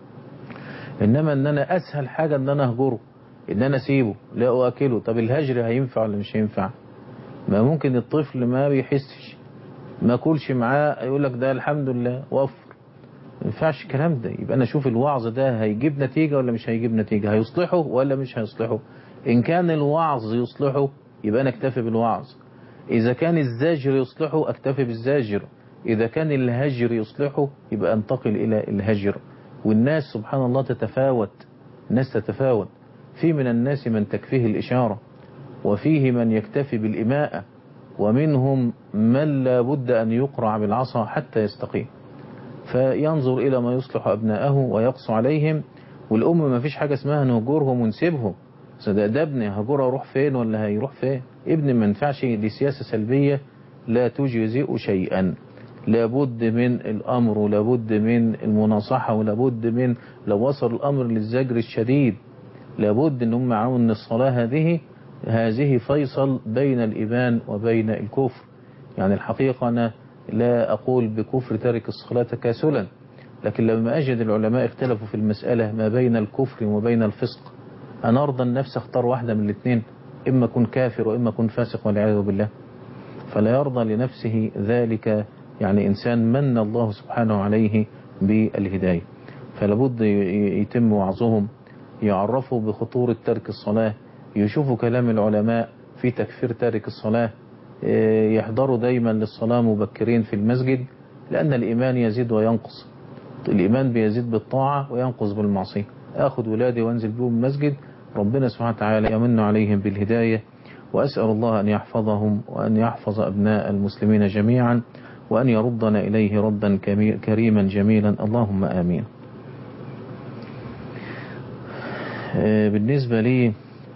إنما ان انا أسهل حاجة ان انا أهجره ان انا اسيبه لا اؤكله. طب الهجر هينفع ولا مش هينفع؟ ما ممكن الطفل ما بيحسش ما كلش معاه يقول لك ده الحمد لله وفر. ما ينفعش الكلام ده. يبقى انا اشوف الوعظ ده هيجيب نتيجة ولا مش هيجيب نتيجة هيصلحه ولا مش هيصلحه. ان كان الوعظ يصلحه يبقى انا اكتفي بالوعظ. اذا كان الزاجر يصلحه اكتفي بالزاجر. اذا كان الهجر يصلحه يبقى انتقل الى الهجر. والناس سبحان الله تتفاوت. الناس تتفاوت. في من الناس من تكفيه الإشارة وفيه من يكتفي بالإماءة ومنهم من لا بد أن يقرع بالعصا حتى يستقيم. فينظر إلى ما يصلح أبناءه ويقص عليهم والأم ما فيش حاجة اسمها نهجرهم ونسيبهم، ده, ده ابني هجره اروح فين ولا هيروح فين؟ ابني ما ينفعش، دي سياسة سلبية لا تجزئ شيئا. لابد من الأمر ولابد من المناصحة ولابد من لو وصل الأمر للزجر الشديد لابد ان هم يعلموا ان الصلاة هذه هذه فيصل بين الإيمان وبين الكفر. يعني الحقيقة أنا لا أقول بكفر تارك الصلاة تكاسلا، لكن لما أجد العلماء اختلفوا في المسألة ما بين الكفر وبين الفسق، أنا أرضى النفس اختار واحدة من الاثنين، إما أكون كافر وإما أكون فاسق والعياذ بالله. فلا يرضى لنفسه ذلك يعني إنسان من الله سبحانه عليه بالهداية. فلابد يتم وعظهم، يعرفوا بخطورة ترك الصلاة، يشوفوا كلام العلماء في تكفير تارك الصلاة، يحضروا دايما للصلاة مبكرين في المسجد، لأن الإيمان يزيد وينقص. الإيمان بيزيد بالطاعة وينقص بالمعصية. أخذ ولادي وانزل بهم المسجد، ربنا سبحانه وتعالى يمن عليهم بالهداية، وأسأل الله أن يحفظهم وأن يحفظ أبناء المسلمين جميعا وأن يردنا إليه ردا كريما جميلا، اللهم آمين. بالنسبة لي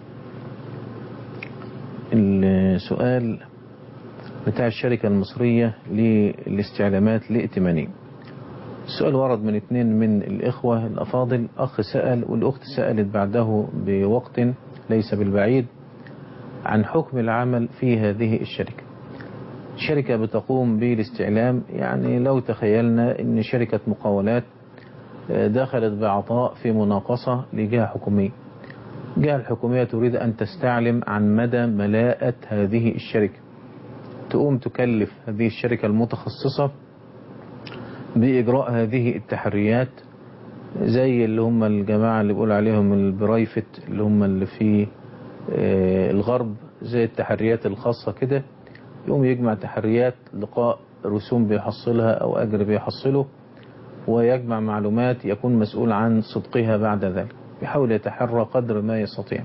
السؤال بتاع الشركة المصرية للاستعلامات الائتمانية، السؤال ورد من اثنين من الإخوة الأفاضل، أخ سأل والأخت سألت بعده بوقت ليس بالبعيد عن حكم العمل في هذه الشركة. شركة بتقوم بالاستعلام، يعني لو تخيلنا أن شركة مقاولات دخلت بعطاء في مناقصة لجهة حكومية، الجهة الحكومية تريد أن تستعلم عن مدى ملاءة هذه الشركة، تقوم تكلف هذه الشركة المتخصصة بإجراء هذه التحريات، زي اللي هم الجماعة اللي بيقول عليهم البرايفت اللي هم اللي في الغرب، زي التحريات الخاصة كده، يقوم يجمع تحريات لقاء رسوم بيحصلها أو أجر بيحصله، ويجمع معلومات يكون مسؤول عن صدقها بعد ذلك، يحاول يتحرى قدر ما يستطيع.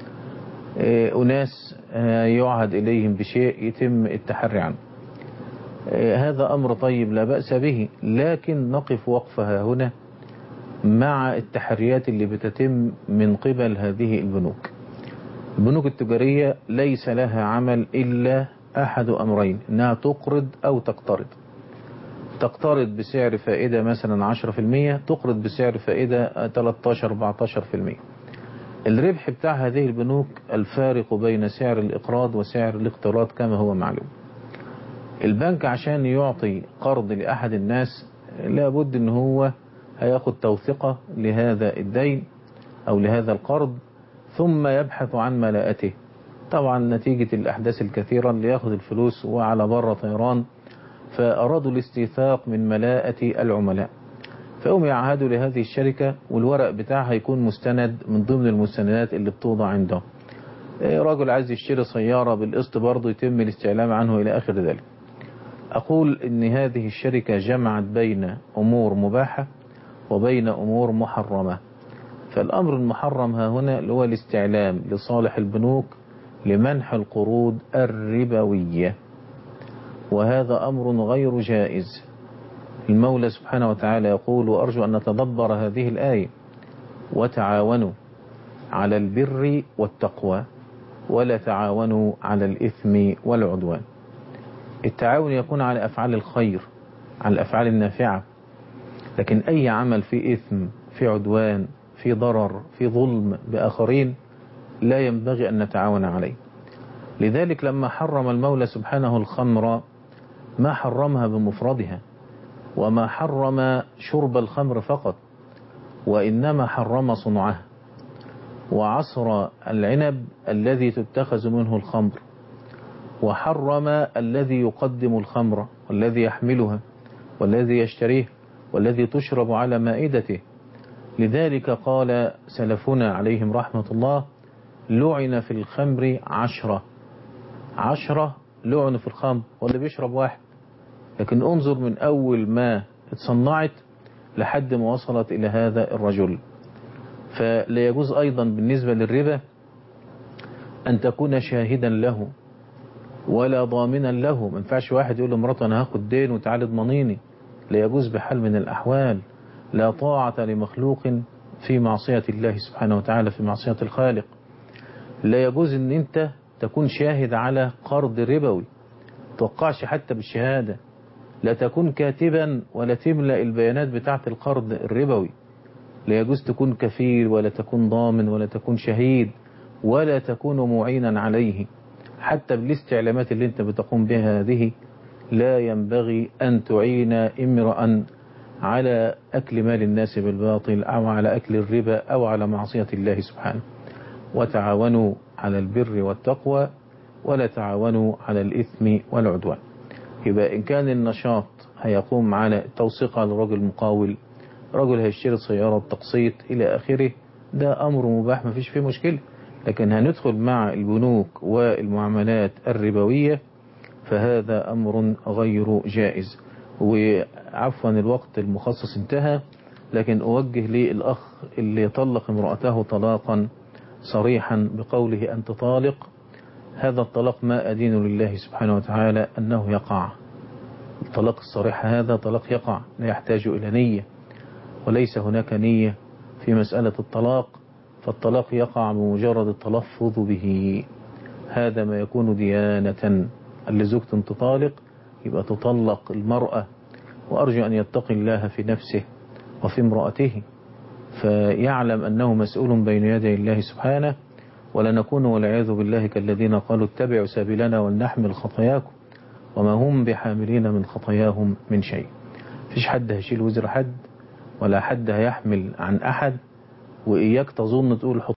أناس يعهد إليهم بشيء يتم التحري عنه، هذا أمر طيب لا بأس به، لكن نقف وقفها هنا مع التحريات اللي بتتم من قبل هذه البنوك. البنوك التجارية ليس لها عمل إلا أحد أمرين، أنها تقرض أو تقترض. تقترض بسعر فائدة مثلا عشرة في المية، تقرض بسعر فائدة ثلاثة عشر أربعة عشر في المية. الربح بتاع هذه البنوك الفارق بين سعر الإقراض وسعر الاقتراض كما هو معلوم. البنك عشان يعطي قرض لأحد الناس لابد أن هو هياخد توثيقة لهذا الدين أو لهذا القرض، ثم يبحث عن ملاءته. طبعا نتيجة الأحداث الكثيرة اللي ياخد الفلوس وعلى بره طيران، فأرادوا الاستيثاق من ملاءة العملاء، فهم يعهدوا لهذه الشركة والورق بتاعها يكون مستند من ضمن المستندات اللي بتوضع عنده. راجل عايز يشتري سيارة بالقسط برضه يتم الاستعلام عنه إلى آخر ذلك. أقول إن هذه الشركة جمعت بين أمور مباحة وبين أمور محرمة. فالأمر المحرم ها هنا اللي هو الاستعلام لصالح البنوك لمنح القروض الربوية، وهذا أمر غير جائز. المولى سبحانه وتعالى يقول: وأرجو أن نتدبر هذه الآية: وتعاونوا على البر والتقوى ولا تعاونوا على الإثم والعدوان. التعاون يكون على أفعال الخير، على الأفعال النافعة، لكن أي عمل في إثم، في عدوان، في ضرر، في ظلم بآخرين لا ينبغي أن نتعاون عليه. لذلك لما حرم المولى سبحانه الخمر ما حرمها بمفردها، وما حرم شرب الخمر فقط، وإنما حرم صنعها وعصر العنب الذي تتخذ منه الخمر، وحرم الذي يقدم الخمر والذي يحملها والذي يشتريه والذي تشرب على مائدته. لذلك قال سلفنا عليهم رحمة الله: لعن في الخمر عشرة عشرة لعن في الخمر، واللي بيشرب واحد. لكن انظر من أول ما اتصنعت لحد ما وصلت إلى هذا الرجل. فلا يجوز أيضا بالنسبة للربا أن تكون شاهدا له ولا ضامنا له. ما ينفعش واحد يقول لمراته أنا هاخد دين وتعالي اضمنيني، لا يجوز بحال من الأحوال. لا طاعة لمخلوق في معصية الله سبحانه وتعالى، في معصية الخالق. لا يجوز ان انت تكون شاهد على قرض ربوي، توقعش حتى بالشهادة. لا تكون كاتبا ولا تملأ البيانات بتاعة القرض الربوي. لا يجوز تكون كفيل ولا تكون ضامن ولا تكون شهيد ولا تكون معينا عليه. حتى بالاستعلامات اللي انت بتقوم بها هذه لا ينبغي أن تعين امرأ على أكل مال الناس بالباطل أو على أكل الربا أو على معصية الله سبحانه. وتعاونوا على البر والتقوى ولا تعاونوا على الإثم والعدوان. يبقى إن كان النشاط هيقوم على توثيق على رجل مقاول، رجل هيشتري سيارة تقسيط إلى آخره، ده أمر مباح ما فيش فيه مشكلة. لكن هندخل مع البنوك والمعاملات الربوية فهذا أمر غير جائز. وعفوا الوقت المخصص انتهى، لكن أوجه للأخ اللي يطلق امرأته طلاقا صريحا بقوله أنت طالق، هذا الطلاق ما أدين لله سبحانه وتعالى أنه يقع. الطلاق الصريح هذا طلاق يقع، لا يحتاج إلى نية، وليس هناك نية في مسألة الطلاق، فالطلاق يقع بمجرد التلفظ به. هذا ما يكون ديانة. اللي زوجته تطالق يبقى تطلق المرأة، وأرجو أن يتقي الله في نفسه وفي امرأته، فيعلم أنه مسؤول بين يدي الله سبحانه، ولا نكون والعياذ بالله كالذين قالوا اتبعوا سبيلنا ولنحمل خطاياكم وما هم بحاملين من خطاياهم من شيء. فيش حد هيشيل وزر حد ولا حد هيحمل عن أحد. وإياك تظن تقول